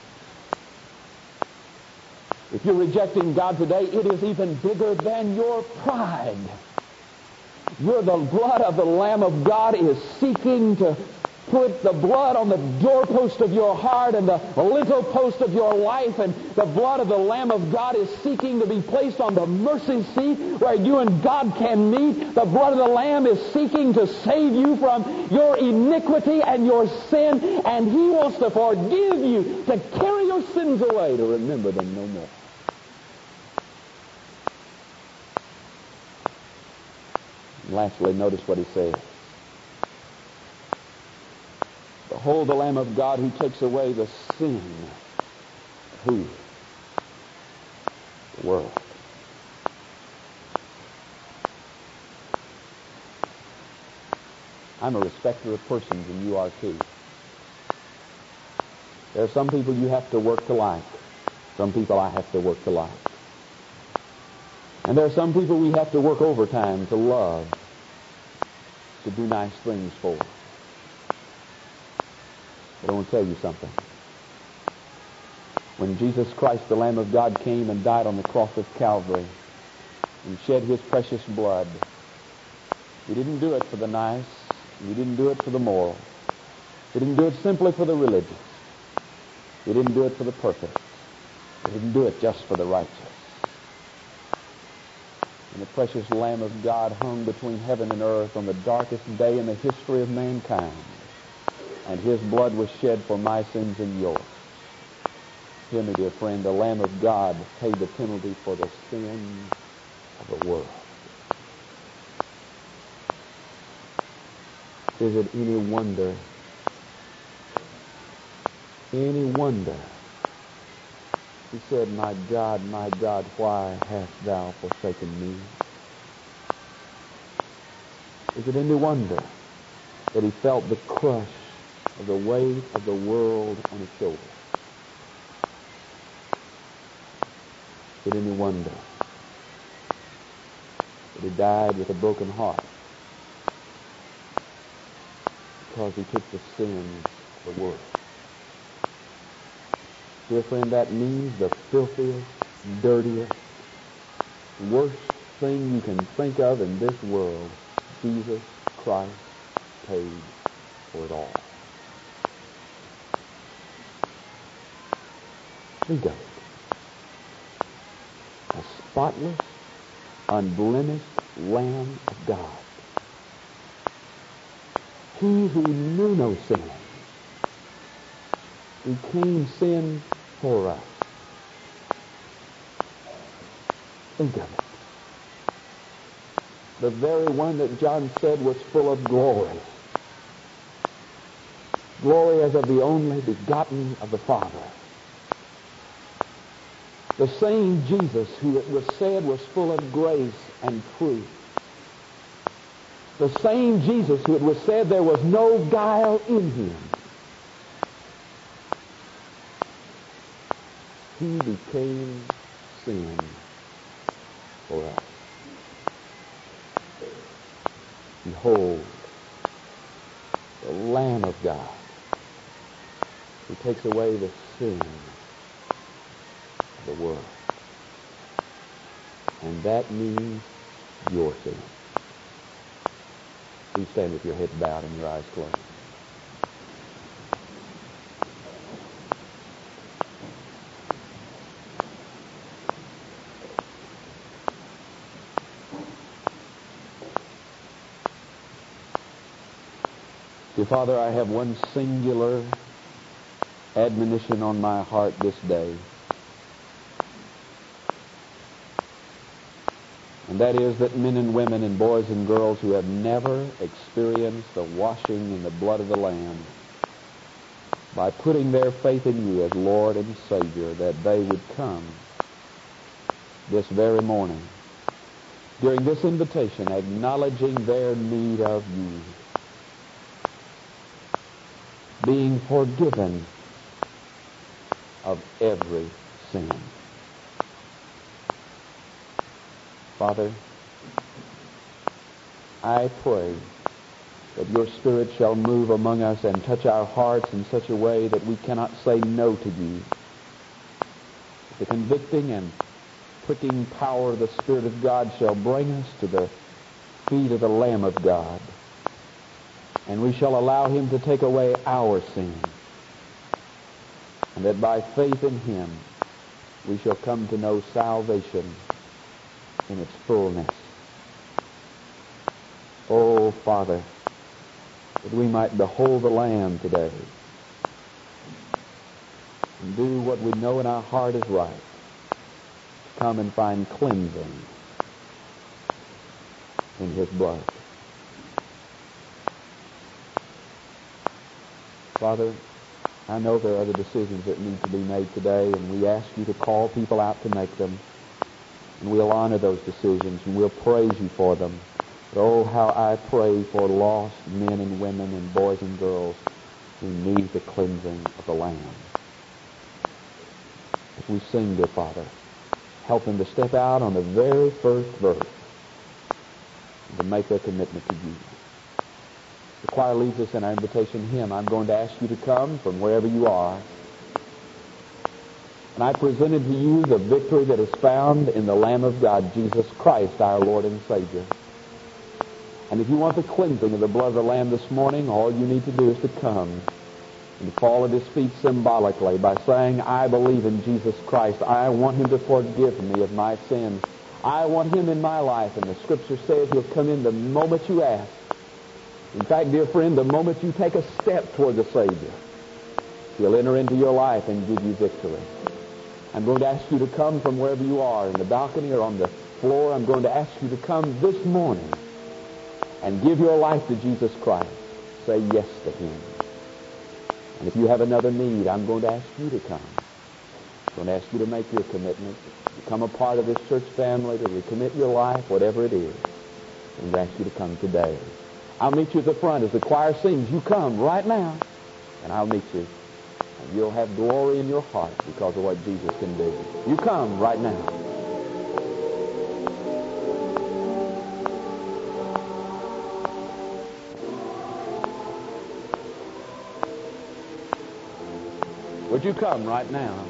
If you're rejecting God today, it is even bigger than your pride. You're the blood of the Lamb of God is seeking to put the blood on the doorpost of your heart and the lintel post of your life, and the blood of the Lamb of God is seeking to be placed on the mercy seat where you and God can meet. The blood of the Lamb is seeking to save you from your iniquity and your sin, and He wants to forgive you, to carry your sins away, to remember them no more. And lastly, notice what He says. Behold the Lamb of God who takes away the sin of who? The world. I'm a respecter of persons, and you are too. There are some people you have to work to like. Some people I have to work to like. And there are some people we have to work overtime to love, to do nice things for. But I want to tell you something. When Jesus Christ, the Lamb of God, came and died on the cross of Calvary and shed His precious blood, He didn't do it for the nice. He didn't do it for the moral. He didn't do it simply for the religious. He didn't do it for the perfect. He didn't do it just for the righteous. And the precious Lamb of God hung between heaven and earth on the darkest day in the history of mankind. And His blood was shed for my sins and yours. Hear me, dear friend, the Lamb of God paid the penalty for the sins of the world. Is it any wonder, any wonder, He said, my God, my God, why hast thou forsaken me? Is it any wonder that He felt the crush of the weight of the world on His shoulders? Is it any wonder that He died with a broken heart? Because He took the sins of the world. Dear friend, that means the filthiest, dirtiest, worst thing you can think of in this world, Jesus Christ paid for it all. Think of it. A spotless, unblemished Lamb of God. He who knew no sin became sin for us. Think of it. The very one that John said was full of glory. Glory as of the only begotten of the Father. The same Jesus who it was said was full of grace and truth. The same Jesus who it was said there was no guile in Him. He became sin for us. Behold, the Lamb of God who takes away the sin of the world. And that means your sin. Please stand with your head bowed and your eyes closed. Dear Father, I have one singular admonition on my heart this day. And that is that men and women and boys and girls who have never experienced the washing in the blood of the Lamb, by putting their faith in You as Lord and Savior, that they would come this very morning, during this invitation, acknowledging their need of You, being forgiven of every sin. Father, I pray that your Spirit shall move among us and touch our hearts in such a way that we cannot say no to you. The convicting and pricking power of the Spirit of God shall bring us to the feet of the Lamb of God, and we shall allow him to take away our sin, and that by faith in him we shall come to know salvation in its fullness. Oh, Father, that we might behold the Lamb today and do what we know in our heart is right, to come and find cleansing in his blood. Father, I know there are other decisions that need to be made today, and we ask you to call people out to make them, and we'll honor those decisions, and we'll praise you for them. But oh, how I pray for lost men and women and boys and girls who need the cleansing of the Lamb. As we sing, dear Father, help them to step out on the very first verse and to make their commitment to you. The choir leads us in our invitation hymn. I'm going to ask you to come from wherever you are. And I presented to you the victory that is found in the Lamb of God, Jesus Christ, our Lord and Savior. And if you want the cleansing of the blood of the Lamb this morning, all you need to do is to come and fall at his feet symbolically by saying, I believe in Jesus Christ. I want him to forgive me of my sins. I want him in my life. And the Scripture says he'll come in the moment you ask. In fact, dear friend, the moment you take a step toward the Savior, he'll enter into your life and give you victory. I'm going to ask you to come from wherever you are, in the balcony or on the floor. I'm going to ask you to come this morning and give your life to Jesus Christ. Say yes to him. And if you have another need, I'm going to ask you to come. I'm going to ask you to make your commitment, to become a part of this church family, to recommit your life, whatever it is. I'm going to ask you to come today. I'll meet you at the front as the choir sings. You come right now, and I'll meet you. And you'll have glory in your heart because of what Jesus can do. You come right now. Would you come right now?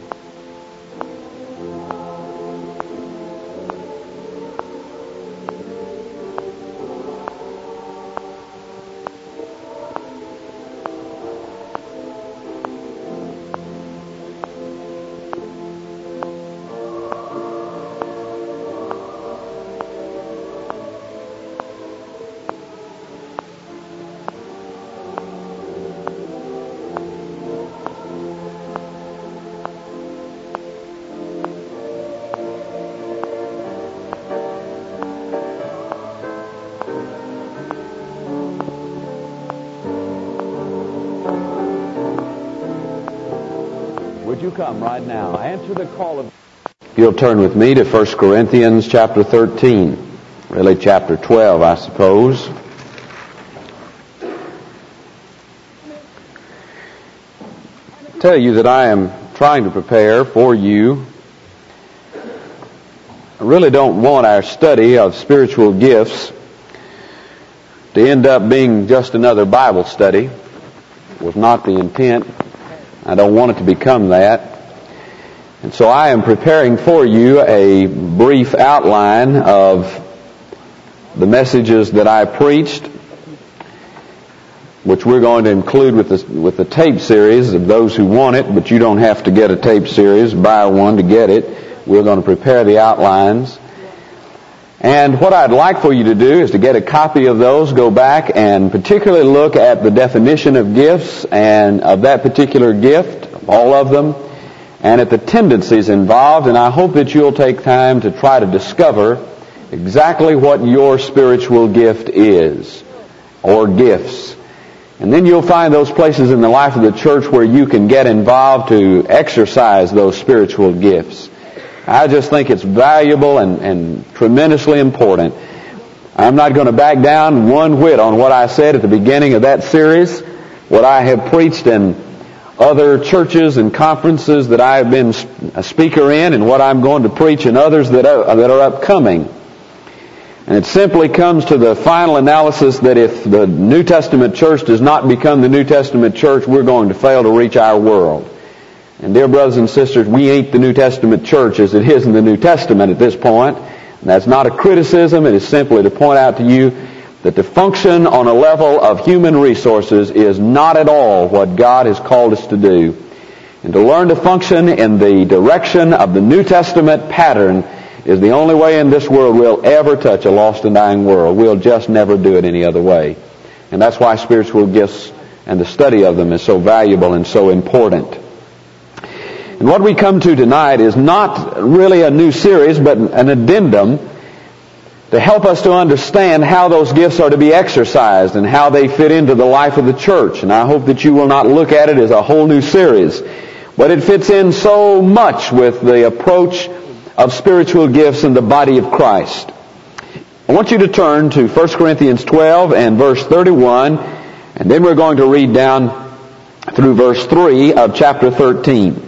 You come right now. Answer the call of... You'll turn with me to First Corinthians chapter thirteen. Really chapter twelve, I suppose. I tell you that I am trying to prepare for you. I really don't want our study of spiritual gifts to end up being just another Bible study. It was not the intent. I don't want it to become that. And so I am preparing for you a brief outline of the messages that I preached, which we're going to include with the, with the tape series of those who want it, but you don't have to get a tape series. Buy one to get it. We're going to prepare the outlines. And what I'd like for you to do is to get a copy of those, go back and particularly look at the definition of gifts and of that particular gift, all of them, and at the tendencies involved. And I hope that you'll take time to try to discover exactly what your spiritual gift is, or gifts. And then you'll find those places in the life of the church where you can get involved to exercise those spiritual gifts. I just think it's valuable and, and tremendously important. I'm not going to back down one whit on what I said at the beginning of that series, what I have preached in other churches and conferences that I have been a speaker in, and what I'm going to preach in others that are, that are upcoming. And it simply comes to the final analysis that if the New Testament church does not become the New Testament church, we're going to fail to reach our world. And dear brothers and sisters, we ain't the New Testament church as it is in the New Testament at this point. And that's not a criticism. It is simply to point out to you that to function on a level of human resources is not at all what God has called us to do. And to learn to function in the direction of the New Testament pattern is the only way in this world we'll ever touch a lost and dying world. We'll just never do it any other way. And that's why spiritual gifts and the study of them is so valuable and so important. And what we come to tonight is not really a new series, but an addendum to help us to understand how those gifts are to be exercised and how they fit into the life of the church. And I hope that you will not look at it as a whole new series, but it fits in so much with the approach of spiritual gifts in the body of Christ. I want you to turn to First Corinthians twelve and verse thirty-one, and then we're going to read down through verse three of chapter thirteen.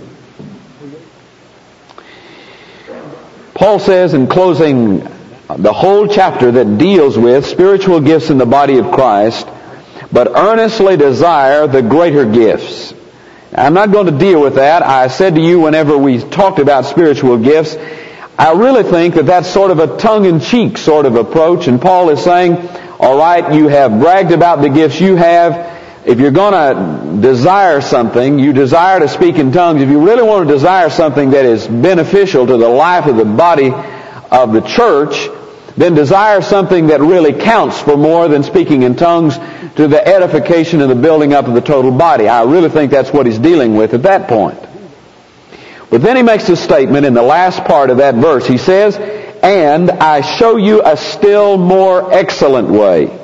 Paul says in closing the whole chapter that deals with spiritual gifts in the body of Christ, but earnestly desire the greater gifts. I'm not going to deal with that. I said to you whenever we talked about spiritual gifts, I really think that that's sort of a tongue-in-cheek sort of approach, and Paul is saying, all right, you have bragged about the gifts you have. If you're going to desire something, you desire to speak in tongues. If you really want to desire something that is beneficial to the life of the body of the church, then desire something that really counts for more than speaking in tongues to the edification and the building up of the total body. I really think that's what he's dealing with at that point. But then he makes a statement in the last part of that verse. He says, and I show you a still more excellent way.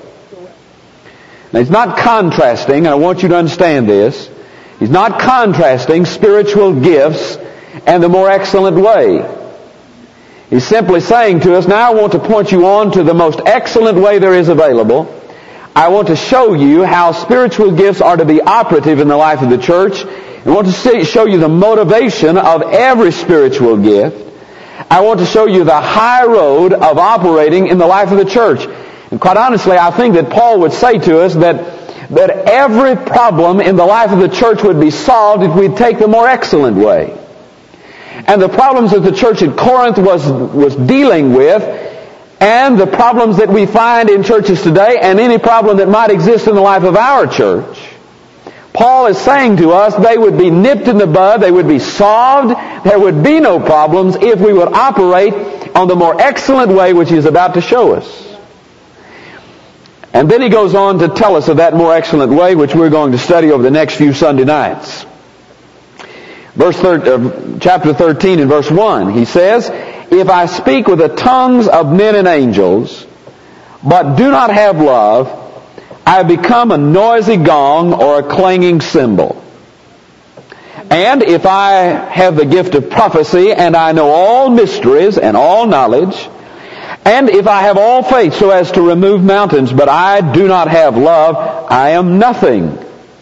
Now, he's not contrasting, I want you to understand this. He's not contrasting spiritual gifts and the more excellent way. He's simply saying to us, now I want to point you on to the most excellent way there is available. I want to show you how spiritual gifts are to be operative in the life of the church. I want to see, show you the motivation of every spiritual gift. I want to show you the high road of operating in the life of the church. And quite honestly, I think that Paul would say to us that, that every problem in the life of the church would be solved if we'd take the more excellent way. And the problems that the church at Corinth was, was dealing with, and the problems that we find in churches today, and any problem that might exist in the life of our church, Paul is saying to us they would be nipped in the bud, they would be solved, there would be no problems if we would operate on the more excellent way which he is about to show us. And then he goes on to tell us of that more excellent way which we're going to study over the next few Sunday nights. Verse thir- uh, chapter thirteen and verse one, he says, if I speak with the tongues of men and angels, but do not have love, I become a noisy gong or a clanging cymbal. And if I have the gift of prophecy, and I know all mysteries and all knowledge, and if I have all faith so as to remove mountains, but I do not have love, I am nothing.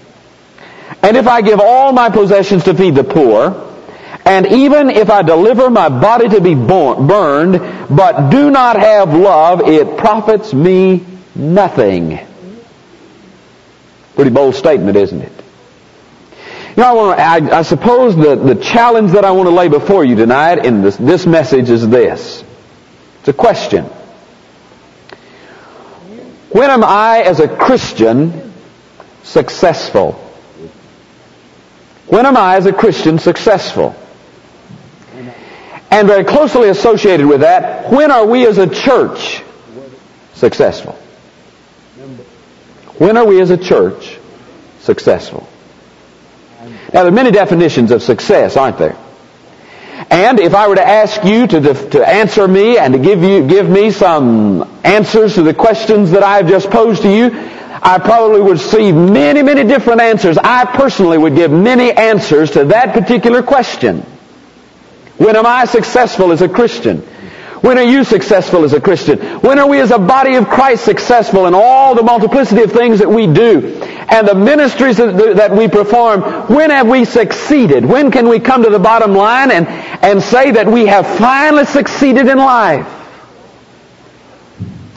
And if I give all my possessions to feed the poor, and even if I deliver my body to be burned, but do not have love, it profits me nothing. Pretty bold statement, isn't it? You know, I, want to, I, I suppose the, the challenge that I want to lay before you tonight in this, this message is this. It's a question. When am I, as a Christian, successful? When am I, as a Christian, successful? And very closely associated with that, when are we as a church successful? When are we as a church successful? Now, there are many definitions of success, aren't there? And if I were to ask you to, to answer me and to give you give me some answers to the questions that I've just posed to you, I probably would see many, many different answers. I personally would give many answers to that particular question. When am I successful as a Christian? When are you successful as a Christian? When are we as a body of Christ successful in all the multiplicity of things that we do and the ministries that we perform? When have we succeeded? When can we come to the bottom line and, and say that we have finally succeeded in life?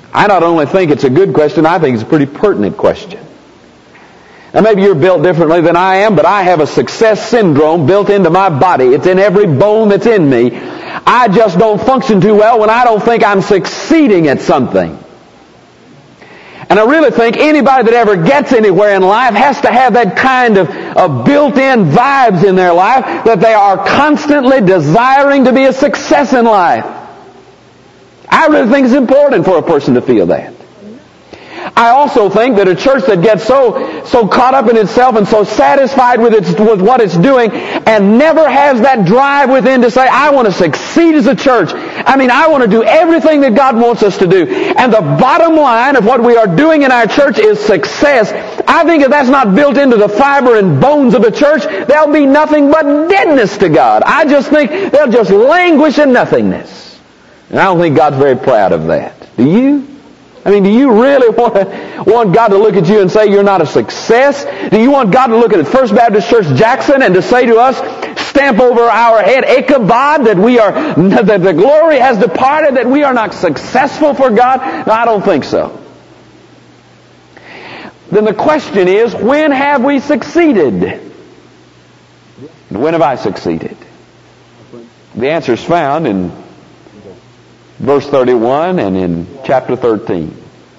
I not only think it's a good question, I think it's a pretty pertinent question. Now maybe you're built differently than I am, but I have a success syndrome built into my body. It's in every bone that's in me. I just don't function too well when I don't think I'm succeeding at something. And I really think anybody that ever gets anywhere in life has to have that kind of, of built-in vibes in their life that they are constantly desiring to be a success in life. I really think it's important for a person to feel that. I also think that a church that gets so so caught up in itself and so satisfied with its with what it's doing and never has that drive within to say, I want to succeed as a church. I mean, I want to do everything that God wants us to do. And the bottom line of what we are doing in our church is success. I think if that's not built into the fiber and bones of a church, there'll be nothing but deadness to God. I just think they'll just languish in nothingness. And I don't think God's very proud of that. Do you? I mean, do you really want, to, want God to look at you and say you're not a success? Do you want God to look at First Baptist Church Jackson and to say to us, stamp over our head, Ichabod, that we are, that the glory has departed, that we are not successful for God? No, I don't think so. Then the question is, when have we succeeded? When have I succeeded? The answer is found in verse thirty-one and in chapter thirteen.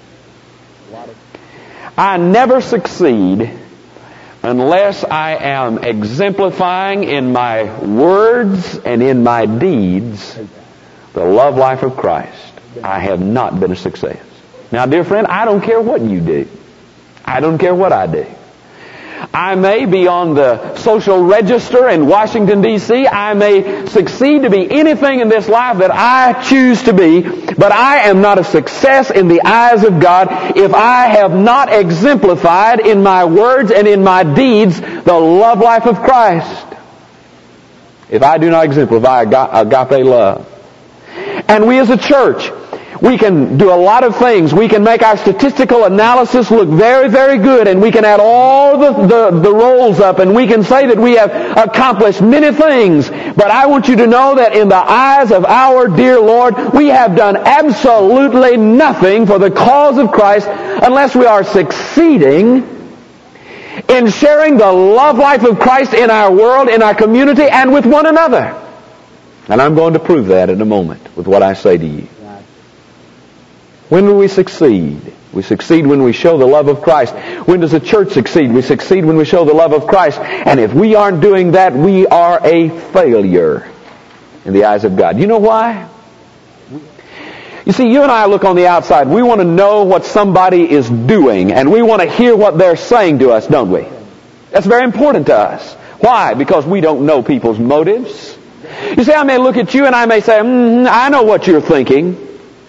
I never succeed unless I am exemplifying in my words and in my deeds the love life of Christ. I have not been a success. Now, dear friend, I don't care what you do. I don't care what I do. I may be on the social register in Washington, D C I may succeed to be anything in this life that I choose to be, but I am not a success in the eyes of God if I have not exemplified in my words and in my deeds the love life of Christ. If I do not exemplify agape love. And we as a church, we can do a lot of things. We can make our statistical analysis look very, very good, and we can add all the, the, the rolls up, and we can say that we have accomplished many things. But I want you to know that in the eyes of our dear Lord, we have done absolutely nothing for the cause of Christ unless we are succeeding in sharing the love life of Christ in our world, in our community, and with one another. And I'm going to prove that in a moment with what I say to you. When do we succeed? We succeed when we show the love of Christ. When does a church succeed? We succeed when we show the love of Christ. And if we aren't doing that, we are a failure in the eyes of God. You know why? You see, you and I look on the outside. We want to know what somebody is doing, and we want to hear what they're saying to us, don't we? That's very important to us. Why? Because we don't know people's motives. You see, I may look at you and I may say, mm, I know what you're thinking.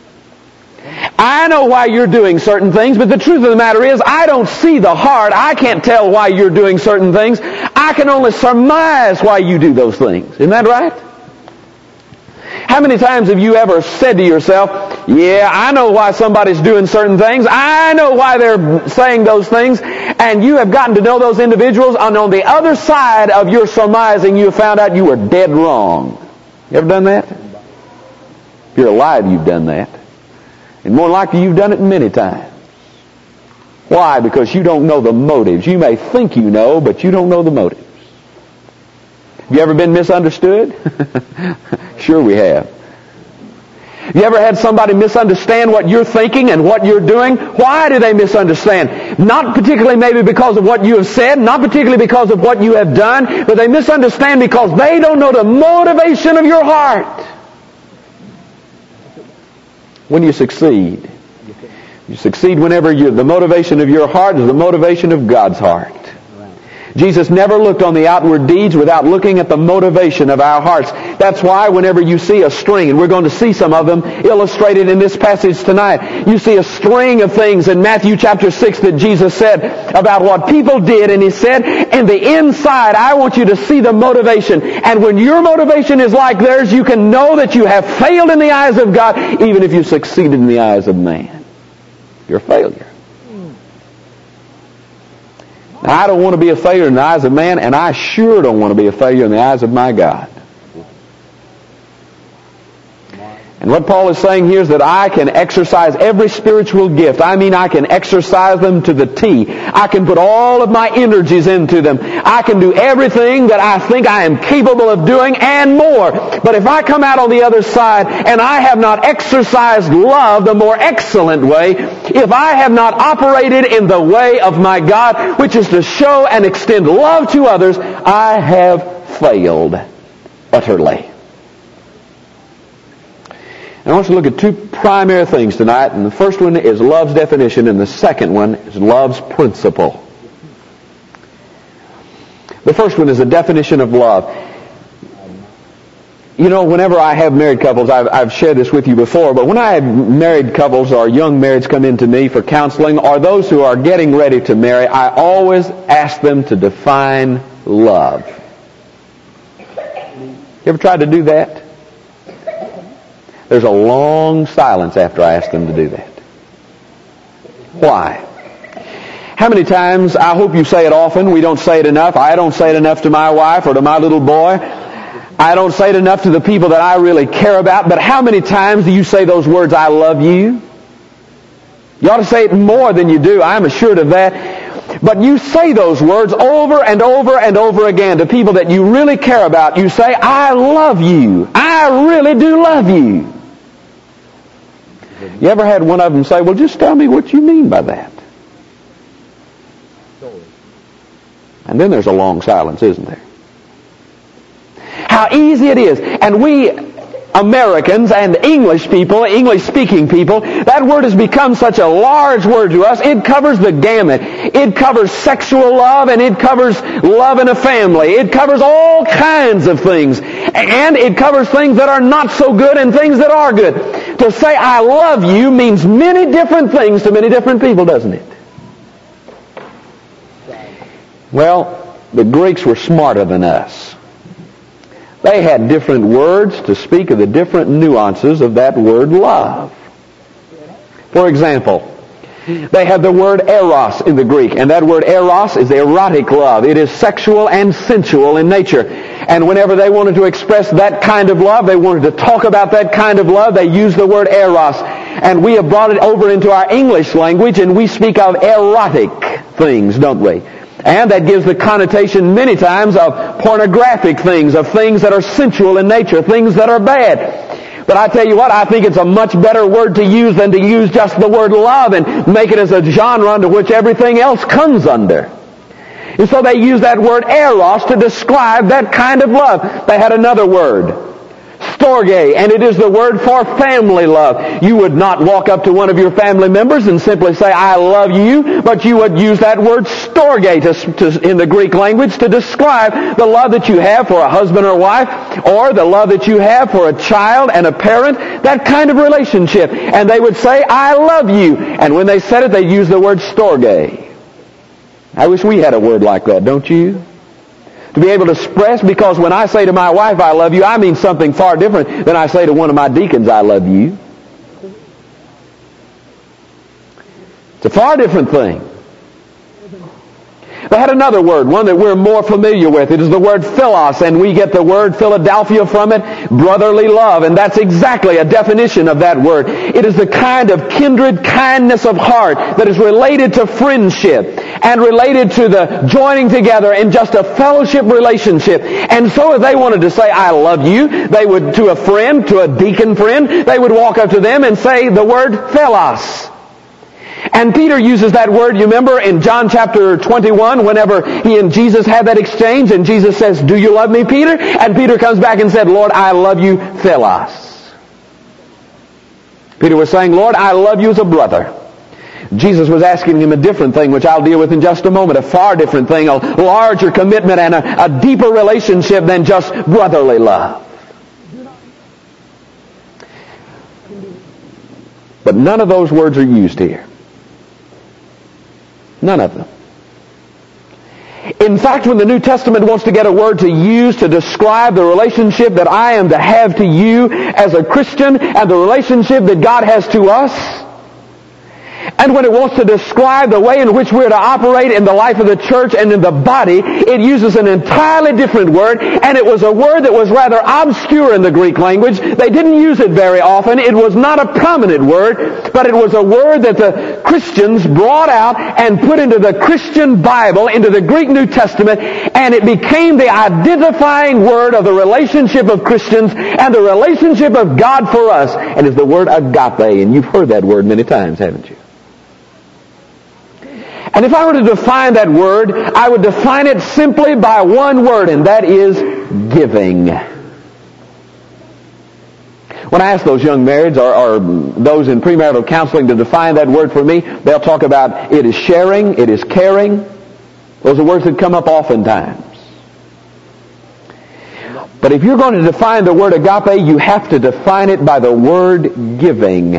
I know why you're doing certain things, but the truth of the matter is, I don't see the heart. I can't tell why you're doing certain things. I can only surmise why you do those things. Isn't that right? How many times have you ever said to yourself, yeah, I know why somebody's doing certain things. I know why they're saying those things. And you have gotten to know those individuals, and on the other side of your surmising, you have found out you were dead wrong. You ever done that? If you're alive, you've done that. And more likely you've done it many times. Why? Because you don't know the motives. You may think you know, but you don't know the motives. Have you ever been misunderstood? Sure we have. Have you ever had somebody misunderstand what you're thinking and what you're doing? Why do they misunderstand? Not particularly maybe because of what you have said, not particularly because of what you have done, but they misunderstand because they don't know the motivation of your heart. When you succeed, you succeed whenever you, the motivation of your heart is the motivation of God's heart. Jesus never looked on the outward deeds without looking at the motivation of our hearts. That's why whenever you see a string, and we're going to see some of them illustrated in this passage tonight, you see a string of things in Matthew chapter six that Jesus said about what people did, and He said, in the inside, I want you to see the motivation. And when your motivation is like theirs, you can know that you have failed in the eyes of God, even if you succeeded in the eyes of man. You're a failure. Now, I don't want to be a failure in the eyes of man, and I sure don't want to be a failure in the eyes of my God. And what Paul is saying here is that I can exercise every spiritual gift. I mean, I can exercise them to the T. I can put all of my energies into them. I can do everything that I think I am capable of doing and more. But if I come out on the other side and I have not exercised love the more excellent way, if I have not operated in the way of my God, which is to show and extend love to others, I have failed utterly. I want you to look at two primary things tonight, and the first one is love's definition, and the second one is love's principle. The first one is the definition of love. You know, whenever I have married couples, I've, I've shared this with you before, but when I have married couples or young marrieds come into me for counseling, or those who are getting ready to marry, I always ask them to define love. You ever tried to do that? There's a long silence after I ask them to do that. Why? How many times, I hope you say it often, we don't say it enough. I don't say it enough to my wife or to my little boy. I don't say it enough to the people that I really care about. But how many times do you say those words, I love you? You ought to say it more than you do. I'm assured of that. But you say those words over and over and over again to people that you really care about. You say, I love you. I really do love you. You ever had one of them say, well, just tell me what you mean by that? And then there's a long silence, isn't there? How easy it is. And we Americans and English people, English-speaking people, that word has become such a large word to us. It covers the gamut. It covers sexual love, and it covers love in a family. It covers all kinds of things. And it covers things that are not so good and things that are good. To say, I love you, means many different things to many different people, doesn't it? Well, the Greeks were smarter than us. They had different words to speak of the different nuances of that word love. For example, they had the word eros in the Greek, and that word eros is erotic love. It is sexual and sensual in nature. And whenever they wanted to express that kind of love, they wanted to talk about that kind of love, they used the word eros. And we have brought it over into our English language, and we speak of erotic things, don't we? And that gives the connotation many times of pornographic things, of things that are sensual in nature, things that are bad. But I tell you what, I think it's a much better word to use than to use just the word love and make it as a genre under which everything else comes under. And so they use that word eros to describe that kind of love. They had another word, storge, and it is the word for family love. You would not walk up to one of your family members and simply say, I love you, but you would use that word storge to, to, in the Greek language to describe the love that you have for a husband or wife, or the love that you have for a child and a parent, that kind of relationship. And they would say, I love you. And when they said it, they used the word storge. I wish we had a word like that, don't you? To be able to express, because when I say to my wife, I love you, I mean something far different than I say to one of my deacons, I love you. It's a far different thing. They had another word, one that we're more familiar with. It is the word philos, and we get the word Philadelphia from it, brotherly love, and that's exactly a definition of that word. It is the kind of kindred kindness of heart that is related to friendship and related to the joining together in just a fellowship relationship. And so if they wanted to say, I love you, they would, to a friend, to a deacon friend, they would walk up to them and say the word philos. And Peter uses that word, you remember, in John chapter twenty-one, whenever he and Jesus had that exchange, and Jesus says, do you love me, Peter? And Peter comes back and said, Lord, I love you, philos. Peter was saying, Lord, I love you as a brother. Jesus was asking him a different thing, which I'll deal with in just a moment, a far different thing, a larger commitment and a, a deeper relationship than just brotherly love. But none of those words are used here. None of them. In fact, when the New Testament wants to get a word to use to describe the relationship that I am to have to you as a Christian and the relationship that God has to us, And when it wants to describe the way in which we're to operate in the life of the church and in the body, it uses an entirely different word, and it was a word that was rather obscure in the Greek language. They didn't use it very often. It was not a prominent word, but it was a word that the Christians brought out and put into the Christian Bible, into the Greek New Testament, and it became the identifying word of the relationship of Christians and the relationship of God for us, and is the word agape, and you've heard that word many times, haven't you? And if I were to define that word, I would define it simply by one word, and that is giving. When I ask those young marrieds or, or those in premarital counseling to define that word for me, they'll talk about it is sharing, it is caring. Those are words that come up oftentimes. But if you're going to define the word agape, you have to define it by the word giving.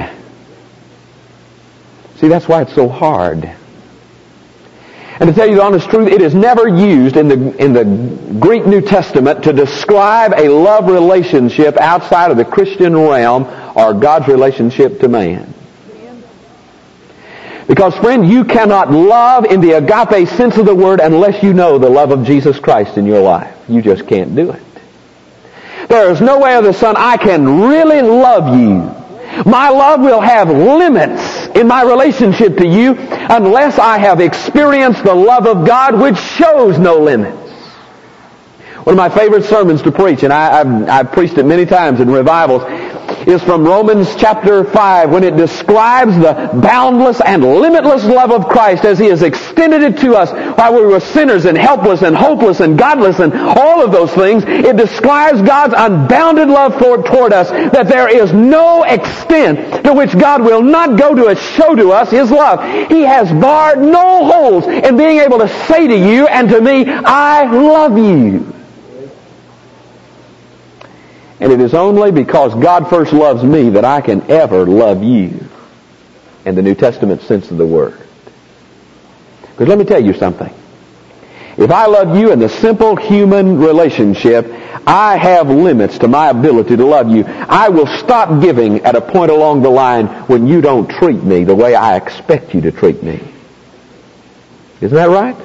See, that's why it's so hard. And to tell you the honest truth, it is never used in the in the Greek New Testament to describe a love relationship outside of the Christian realm or God's relationship to man. Because, friend, you cannot love in the agape sense of the word unless you know the love of Jesus Christ in your life. You just can't do it. There is no way under the sun I can really love you. My love will have limits in my relationship to you unless I have experienced the love of God, which shows no limits. One of my favorite sermons to preach, and I, I've, I've preached it many times in revivals, is from Romans chapter five, when it describes the boundless and limitless love of Christ as He has extended it to us while we were sinners and helpless and hopeless and godless and all of those things. It describes God's unbounded love for, toward us, that there is no extent to which God will not go to show to us His love. He has barred no holes in being able to say to you and to me, I love you. And it is only because God first loves me that I can ever love you in the New Testament sense of the word. Because let me tell you something. If I love you in the simple human relationship, I have limits to my ability to love you. I will stop giving at a point along the line when you don't treat me the way I expect you to treat me. Isn't that right?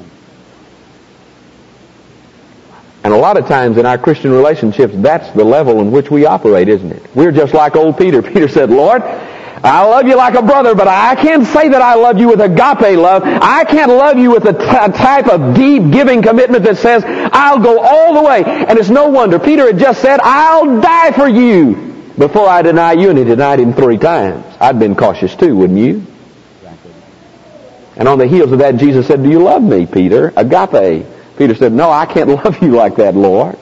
And a lot of times in our Christian relationships, that's the level in which we operate, isn't it? We're just like old Peter. Peter said, Lord, I love you like a brother, but I can't say that I love you with agape love. I can't love you with a, t- a type of deep giving commitment that says, I'll go all the way. And it's no wonder. Peter had just said, I'll die for you before I deny you. And he denied Him three times. I'd been cautious too, wouldn't you? And on the heels of that, Jesus said, do you love me, Peter? Agape. Peter said, no, I can't love you like that, Lord.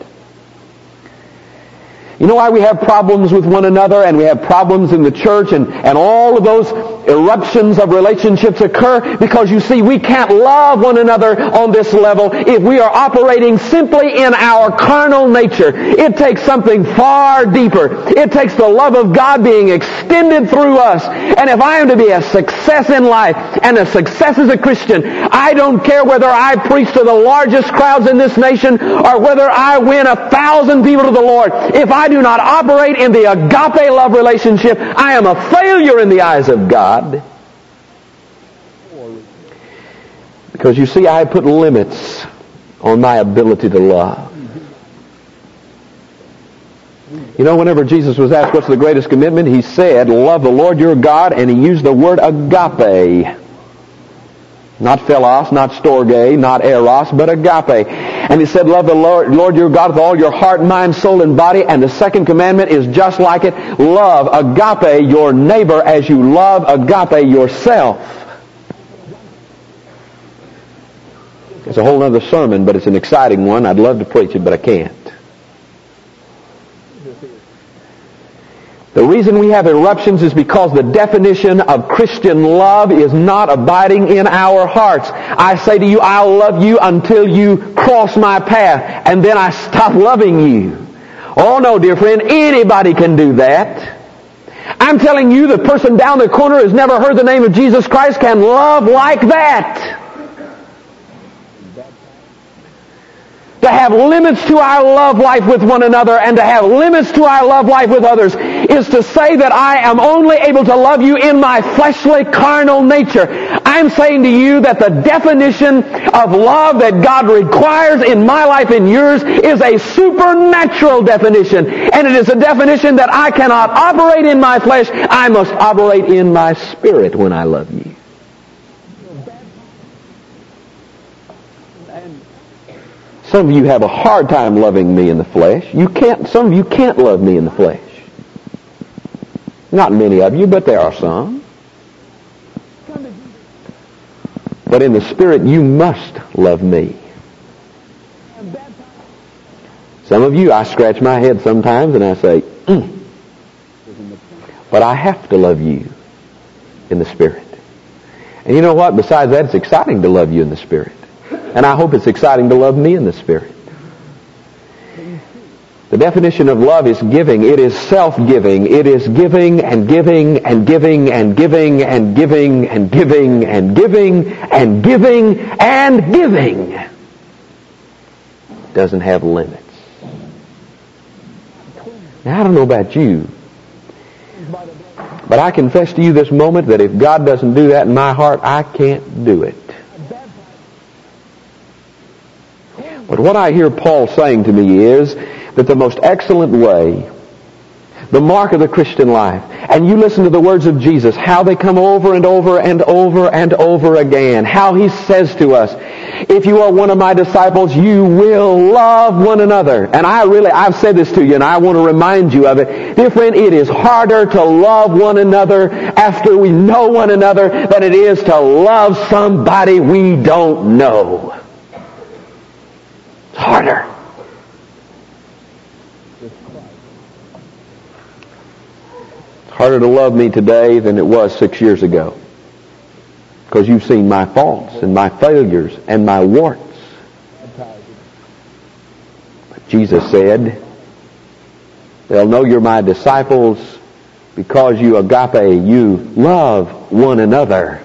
You know why we have problems with one another and we have problems in the church and, and all of those eruptions of relationships occur? Because you see, we can't love one another on this level if we are operating simply in our carnal nature. It takes something far deeper. It takes the love of God being extended through us. And if I am to be a success in life and a success as a Christian, I don't care whether I preach to the largest crowds in this nation or whether I win a thousand people to the Lord. If I do not operate in the agape love relationship, I am a failure in the eyes of God. Because you see, I put limits on my ability to love. You know, whenever Jesus was asked what's the greatest commitment, He said, love the Lord your God, and He used the word agape. Not philos, not storge, not eros, but agape. And He said, love the Lord, Lord your God with all your heart, mind, soul, and body. And the second commandment is just like it. Love agape your neighbor as you love agape yourself. It's a whole other sermon, but it's an exciting one. I'd love to preach it, but I can't. The reason we have eruptions is because the definition of Christian love is not abiding in our hearts. I say to you, I'll love you until you cross my path, and then I stop loving you. Oh no, dear friend, anybody can do that. I'm telling you, the person down the corner who's never heard the name of Jesus Christ can love like that. To have limits to our love life with one another and to have limits to our love life with others is to say that I am only able to love you in my fleshly, carnal nature. I'm saying to you that the definition of love that God requires in my life and yours is a supernatural definition. And it is a definition that I cannot operate in my flesh. I must operate in my spirit when I love you. Some of you have a hard time loving me in the flesh. You can't, some of you can't love me in the flesh. Not many of you, but there are some. But in the Spirit, you must love me. Some of you, I scratch my head sometimes and I say, mm. But I have to love you in the Spirit. And you know what? Besides that, it's exciting to love you in the Spirit. And I hope it's exciting to love me in the Spirit. The definition of love is giving. It is self-giving. It is giving and giving and giving and giving and giving and giving and giving and giving and giving. It doesn't have limits. Now, I don't know about you, but I confess to you this moment that if God doesn't do that in my heart, I can't do it. But what I hear Paul saying to me is that the most excellent way, the mark of the Christian life, and you listen to the words of Jesus, how they come over and over and over and over again, how he says to us, if you are one of my disciples, you will love one another. And I really, I've said this to you and I want to remind you of it. Dear friend, it is harder to love one another after we know one another than it is to love somebody we don't know. It's harder. It's harder to love me today than it was six years ago. Because you've seen my faults and my failures and my warts. But Jesus said, they'll know you're my disciples because you agape, you love one another.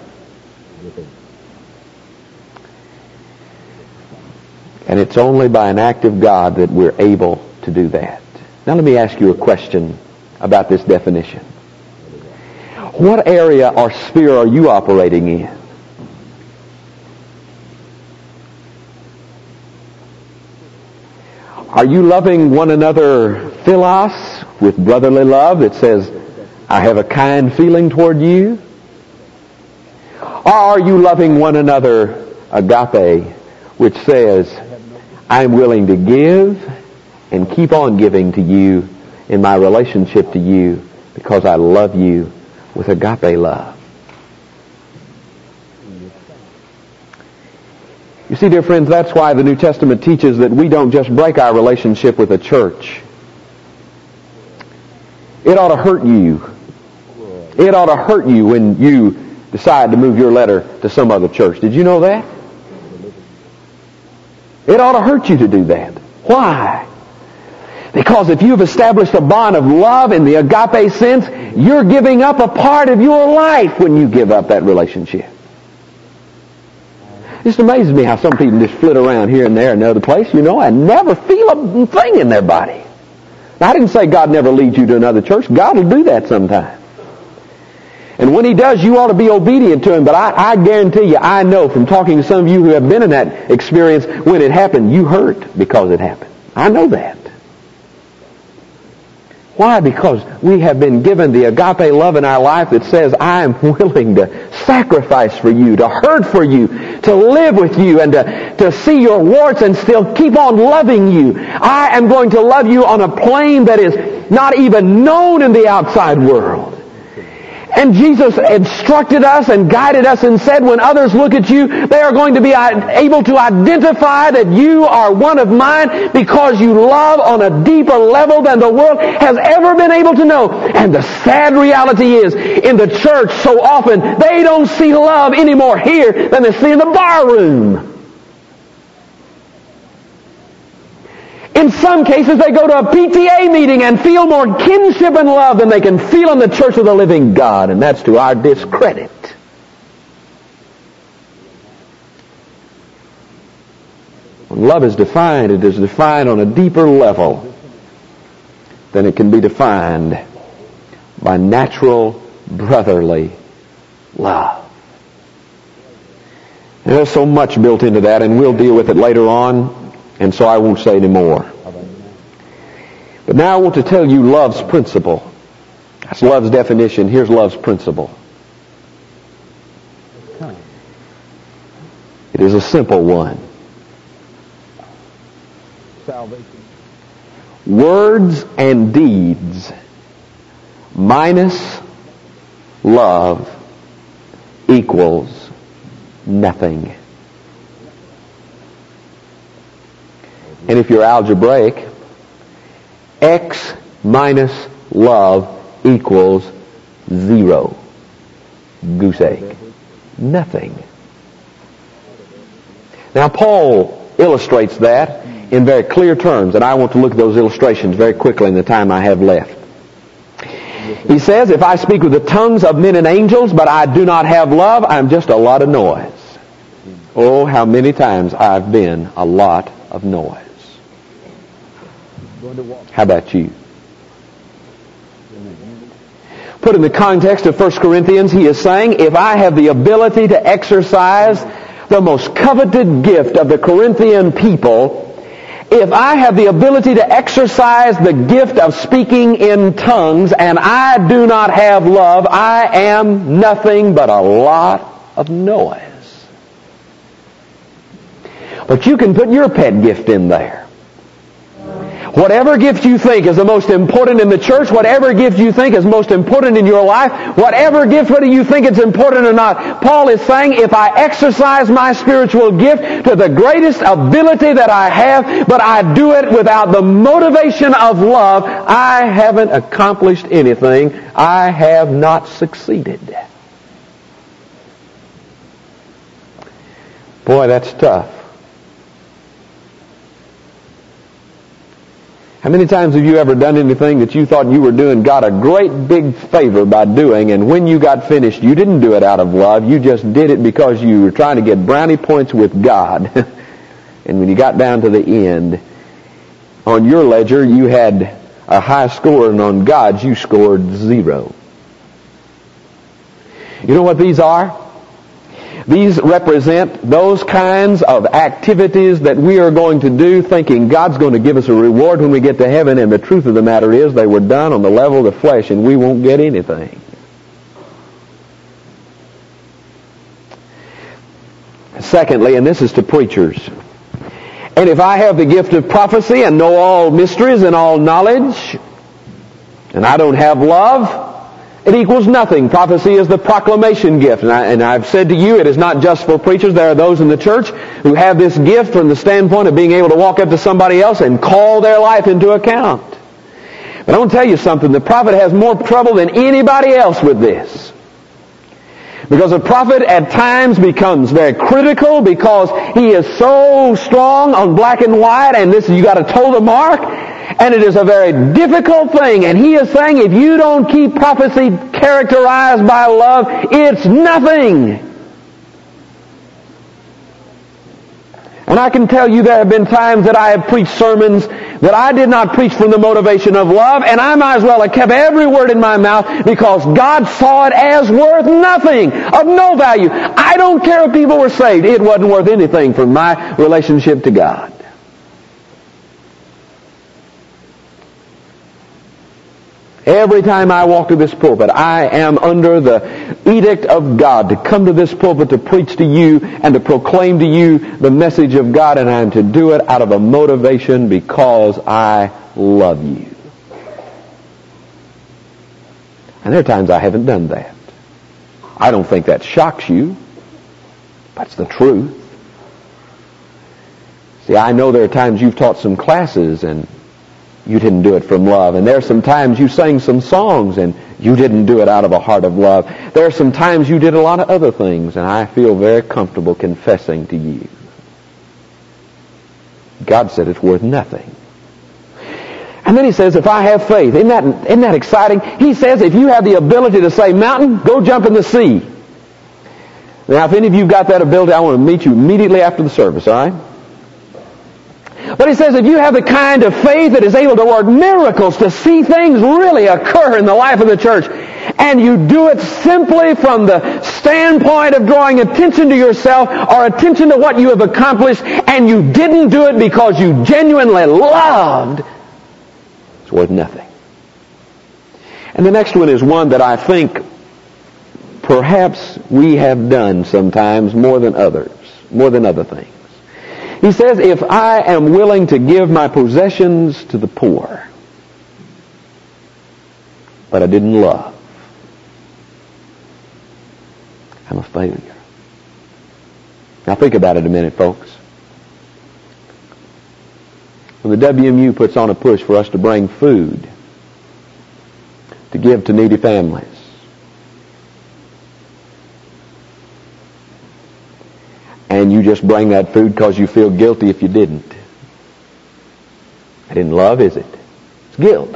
And it's only by an act of God that we're able to do that. Now let me ask you a question about this definition. What area or sphere are you operating in? Are you loving one another philos, with brotherly love that says, I have a kind feeling toward you? Or are you loving one another agape, which says, I'm willing to give and keep on giving to you in my relationship to you because I love you with agape love? You see, dear friends, that's why the New Testament teaches that we don't just break our relationship with a church. It ought to hurt you. It ought to hurt you when you decide to move your letter to some other church. Did you know that? It ought to hurt you to do that. Why? Because if you've established a bond of love in the agape sense, you're giving up a part of your life when you give up that relationship. It just amazes me how some people just flit around here and there and another place, you know, and never feel a thing in their body. Now, I didn't say God never leads you to another church. God will do that sometime. And when he does, you ought to be obedient to him. But I, I guarantee you, I know from talking to some of you who have been in that experience, when it happened, you hurt because it happened. I know that. Why? Because we have been given the agape love in our life that says, I am willing to sacrifice for you, to hurt for you, to live with you, and to, to see your warts and still keep on loving you. I am going to love you on a plane that is not even known in the outside world. And Jesus instructed us and guided us and said, when others look at you, they are going to be able to identify that you are one of mine because you love on a deeper level than the world has ever been able to know. And the sad reality is, in the church, so often, they don't see love any more here than they see in the bar room. In some cases, they go to a P T A meeting and feel more kinship and love than they can feel in the church of the living God, and that's to our discredit. When love is defined, it is defined on a deeper level than it can be defined by natural brotherly love. And there's so much built into that, and we'll deal with it later on, and so I won't say any more. But now I want to tell you love's principle. That's love's definition. Here's love's principle. It is a simple one. Salvation. Words and deeds minus love equals nothing. And if you're algebraic, X minus love equals zero. Goose egg. Nothing. Now Paul illustrates that in very clear terms, and I want to look at those illustrations very quickly in the time I have left. He says, if I speak with the tongues of men and angels, but I do not have love, I'm just a lot of noise. Oh, how many times I've been a lot of noise. How about you? Put in the context of First Corinthians, he is saying, if I have the ability to exercise the most coveted gift of the Corinthian people, if I have the ability to exercise the gift of speaking in tongues and I do not have love, I am nothing but a lot of noise. But you can put your pet gift in there. Whatever gift you think is the most important in the church, whatever gift you think is most important in your life, whatever gift, whether you think it's important or not, Paul is saying, if I exercise my spiritual gift to the greatest ability that I have, but I do it without the motivation of love, I haven't accomplished anything. I have not succeeded. Boy, that's tough. How many times have you ever done anything that you thought you were doing God a great big favor by doing, and when you got finished, you didn't do it out of love, you just did it because you were trying to get brownie points with God. And when you got down to the end, on your ledger you had a high score, and on God's you scored zero. You know what these are? These represent those kinds of activities that we are going to do thinking God's going to give us a reward when we get to heaven, and the truth of the matter is they were done on the level of the flesh and we won't get anything. Secondly, and this is to preachers, and if I have the gift of prophecy and know all mysteries and all knowledge, and I don't have love, it equals nothing. Prophecy is the proclamation gift. And, I, and I've said to you, it is not just for preachers. There are those in the church who have this gift from the standpoint of being able to walk up to somebody else and call their life into account. But I want to tell you something. The prophet has more trouble than anybody else with this. Because a prophet at times becomes very critical because he is so strong on black and white, and this, you got to toe the mark. And it is a very difficult thing. And he is saying if you don't keep prophecy characterized by love, it's nothing. And I can tell you there have been times that I have preached sermons that I did not preach from the motivation of love, and I might as well have kept every word in my mouth because God saw it as worth nothing, of no value. I don't care if people were saved. It wasn't worth anything for my relationship to God. Every time I walk to this pulpit, I am under the edict of God to come to this pulpit to preach to you and to proclaim to you the message of God, and I am to do it out of a motivation because I love you. And there are times I haven't done that. I don't think that shocks you. That's the truth. See, I know there are times you've taught some classes and you didn't do it from love. And there are some times you sang some songs and you didn't do it out of a heart of love. There are some times you did a lot of other things, and I feel very comfortable confessing to you. God said it's worth nothing. And then he says, if I have faith, isn't that, isn't that exciting? He says, if you have the ability to say, mountain, go jump in the sea. Now, if any of you got that ability, I want to meet you immediately after the service, all right? But he says if you have the kind of faith that is able to work miracles, to see things really occur in the life of the church, and you do it simply from the standpoint of drawing attention to yourself or attention to what you have accomplished, and you didn't do it because you genuinely loved, it's worth nothing. And the next one is one that I think perhaps we have done sometimes more than others, more than other things. He says, if I am willing to give my possessions to the poor, but I didn't love, I'm a failure. Now think about it a minute, folks. When the W M U puts on a push for us to bring food to give to needy families, and you just bring that food because you feel guilty if you didn't. That isn't love, is it? It's guilt.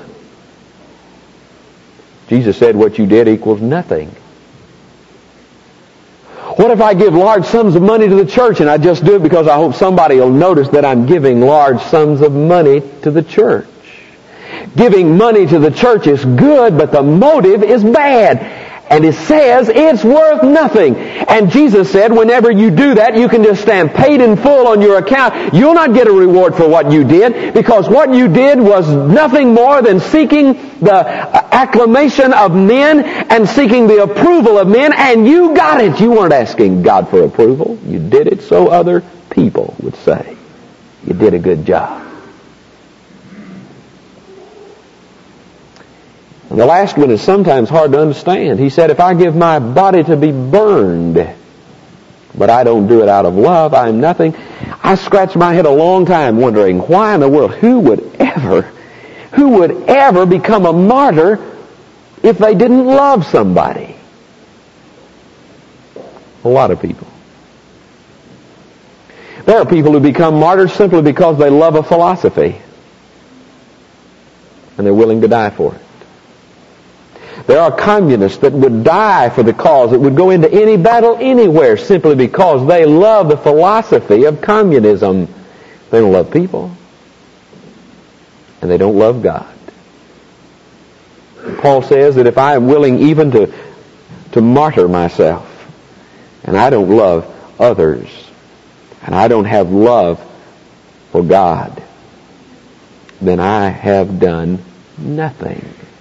Jesus said what you did equals nothing. What if I give large sums of money to the church and I just do it because I hope somebody will notice that I'm giving large sums of money to the church? Giving money to the church is good, but the motive is bad. And it says it's worth nothing. And Jesus said whenever you do that, you can just stand paid in full on your account. You'll not get a reward for what you did, because what you did was nothing more than seeking the acclamation of men and seeking the approval of men, and you got it. You weren't asking God for approval. You did it so other people would say you did a good job. And the last one is sometimes hard to understand. He said, if I give my body to be burned, but I don't do it out of love, I am nothing. I scratched my head a long time wondering, why in the world, who would ever, who would ever become a martyr if they didn't love somebody? A lot of people. There are people who become martyrs simply because they love a philosophy, and they're willing to die for it. There are communists that would die for the cause, that would go into any battle anywhere simply because they love the philosophy of communism. They don't love people. And they don't love God. Paul says that if I am willing even to, to martyr myself, and I don't love others, and I don't have love for God, then I have done nothing.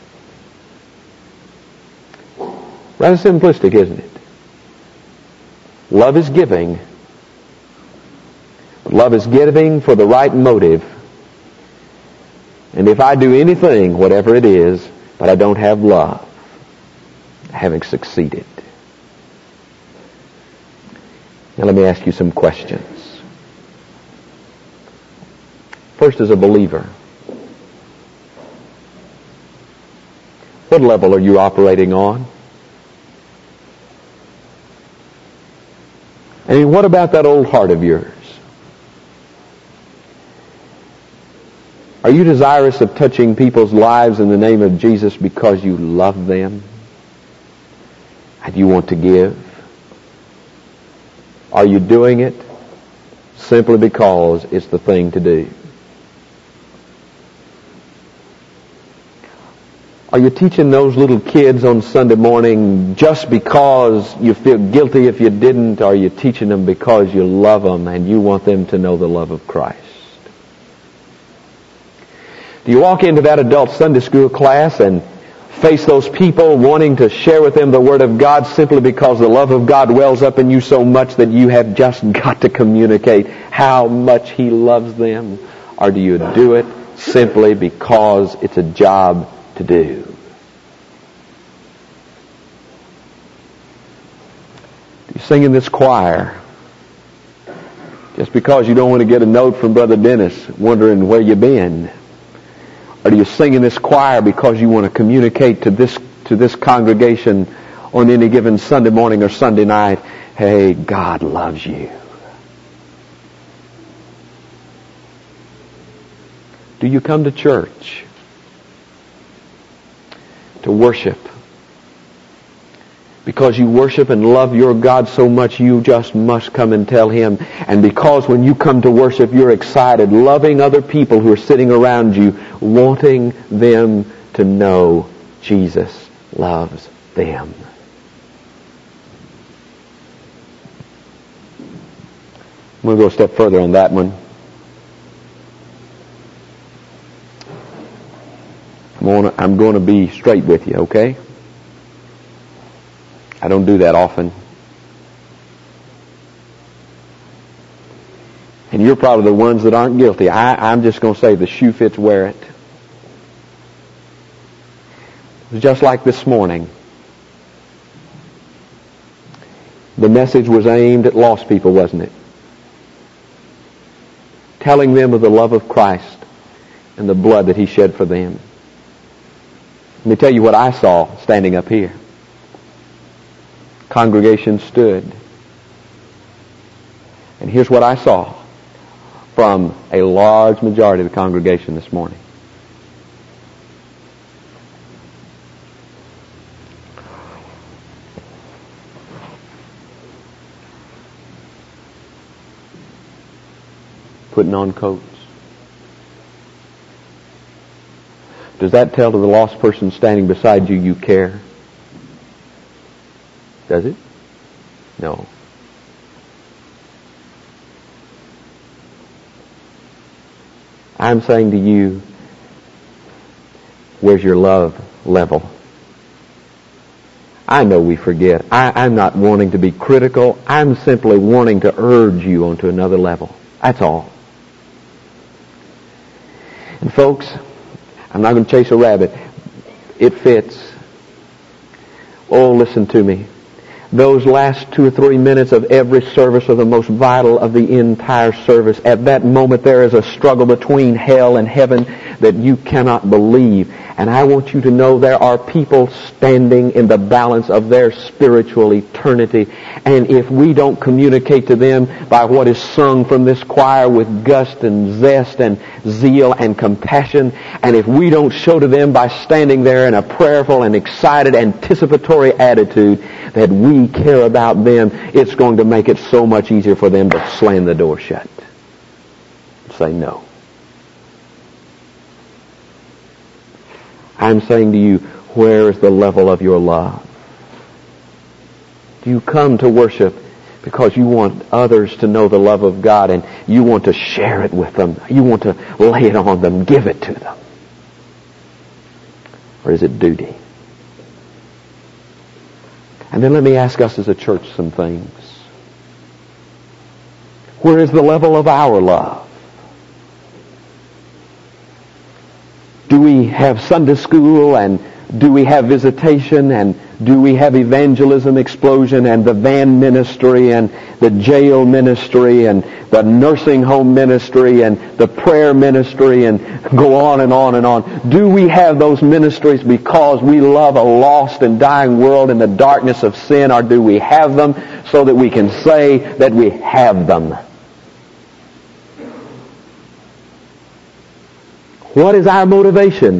Rather simplistic, isn't it? Love is giving. But love is giving for the right motive. And if I do anything, whatever it is, but I don't have love, I haven't succeeded. Now let me ask you some questions. First, as a believer, what level are you operating on? I mean, what about that old heart of yours? Are you desirous of touching people's lives in the name of Jesus because you love them and you want to give? Are you doing it simply because it's the thing to do? Are you teaching those little kids on Sunday morning just because you feel guilty if you didn't? Or are you teaching them because you love them and you want them to know the love of Christ? Do you walk into that adult Sunday school class and face those people wanting to share with them the Word of God simply because the love of God wells up in you so much that you have just got to communicate how much He loves them? Or do you do it simply because it's a job to do? You sing in this choir just because you don't want to get a note from Brother Dennis wondering where you've been? Or do you sing in this choir because you want to communicate to this to this congregation on any given Sunday morning or Sunday night, hey, God loves you? Do you come to church to worship Because you worship and love your God so much, you just must come and tell Him. And because when you come to worship, you're excited, loving other people who are sitting around you, wanting them to know Jesus loves them. I'm going to go a step further on that one. I'm going to, I'm going to be straight with you, okay? I don't do that often. And you're probably the ones that aren't guilty. I, I'm just going to say the shoe fits, wear it. It was just like this morning. The message was aimed at lost people, wasn't it? Telling them of the love of Christ and the blood that He shed for them. Let me tell you what I saw standing up here. Congregation stood. And here's what I saw from a large majority of the congregation this morning. Putting on coats. Does that tell to the lost person standing beside you, you care? Does it? No. I'm saying to you, where's your love level? I know we forget. I, I'm not wanting to be critical. I'm simply wanting to urge you onto another level. That's all. And folks, I'm not going to chase a rabbit. It fits. Oh, listen to me. Those last two or three minutes of every service are the most vital of the entire service. At that moment there is a struggle between hell and heaven that you cannot believe. And I want you to know there are people standing in the balance of their spiritual eternity. And if we don't communicate to them by what is sung from this choir with gust and zest and zeal and compassion, and if we don't show to them by standing there in a prayerful and excited anticipatory attitude that we care about them, it's going to make it so much easier for them to slam the door shut. Say no. I'm saying to you, where is the level of your love? Do you come to worship because you want others to know the love of God and you want to share it with them? You want to lay it on them, give it to them? Or is it duty? And then let me ask us as a church some things. Where is the level of our love? Do we have Sunday school, and do we have visitation, and do we have evangelism explosion and the van ministry and the jail ministry and the nursing home ministry and the prayer ministry and go on and on and on? Do we have those ministries because we love a lost and dying world in the darkness of sin, or do we have them so that we can say that we have them? What is our motivation?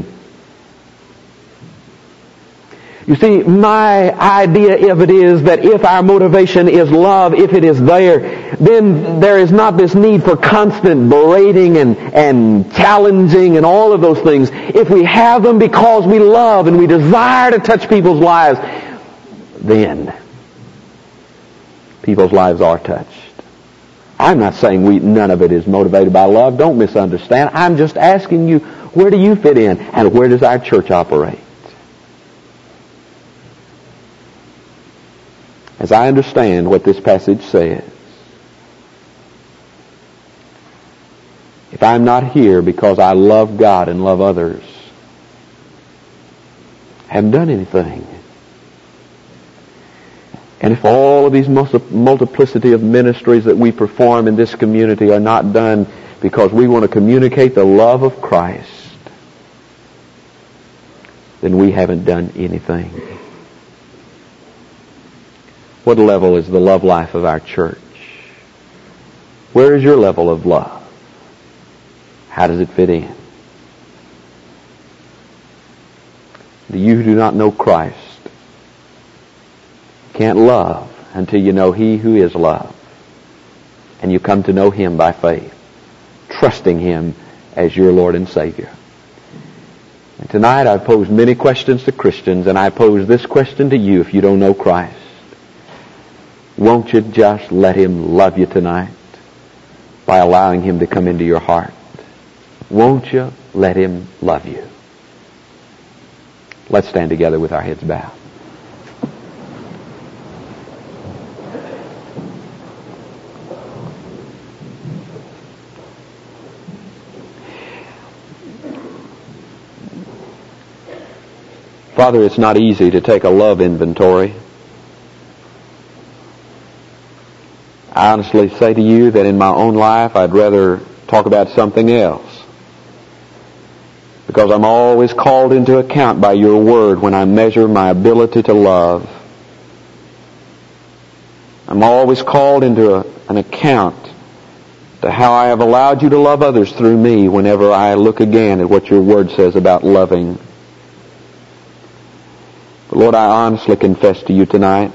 You see, my idea of it is that if our motivation is love, if it is there, then there is not this need for constant berating and, and challenging and all of those things. If we have them because we love and we desire to touch people's lives, then people's lives are touched. I'm not saying we none of it is motivated by love. Don't misunderstand. I'm just asking you, where do you fit in, and where does our church operate? As I understand what this passage says, if I'm not here because I love God and love others, I haven't done anything. And if all of these multiplicity of ministries that we perform in this community are not done because we want to communicate the love of Christ, then we haven't done anything. What level is the love life of our church? Where is your level of love? How does it fit in? Do you who do not know Christ can't love until you know He who is love. And you come to know Him by faith, trusting Him as your Lord and Savior. And tonight I've posed many questions to Christians, and I pose this question to you if you don't know Christ. Won't you just let Him love you tonight by allowing Him to come into your heart? Won't you let Him love you? Let's stand together with our heads bowed. Father, it's not easy to take a love inventory. I honestly say to you that in my own life I'd rather talk about something else, because I'm always called into account by your word when I measure my ability to love. I'm always called into a, an account to how I have allowed you to love others through me whenever I look again at what your word says about loving. But Lord, I honestly confess to you tonight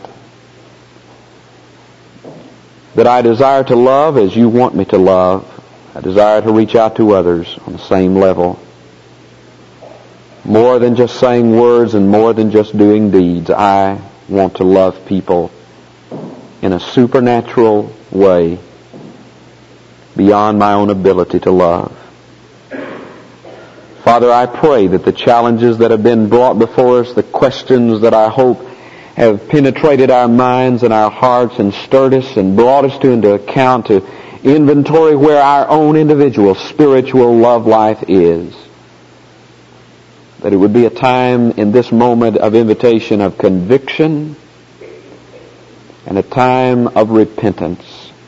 that I desire to love as you want me to love. I desire to reach out to others on the same level. More than just saying words and more than just doing deeds, I want to love people in a supernatural way beyond my own ability to love. Father, I pray that the challenges that have been brought before us, the questions that I hope have penetrated our minds and our hearts and stirred us and brought us to into account to inventory where our own individual spiritual love life is, that it would be a time in this moment of invitation of conviction and a time of repentance.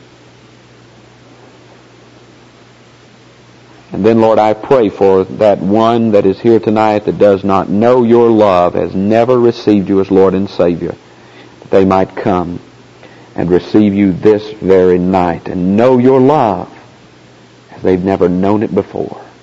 And then, Lord, I pray for that one that is here tonight that does not know your love, has never received you as Lord and Savior, that they might come and receive you this very night and know your love as they've never known it before.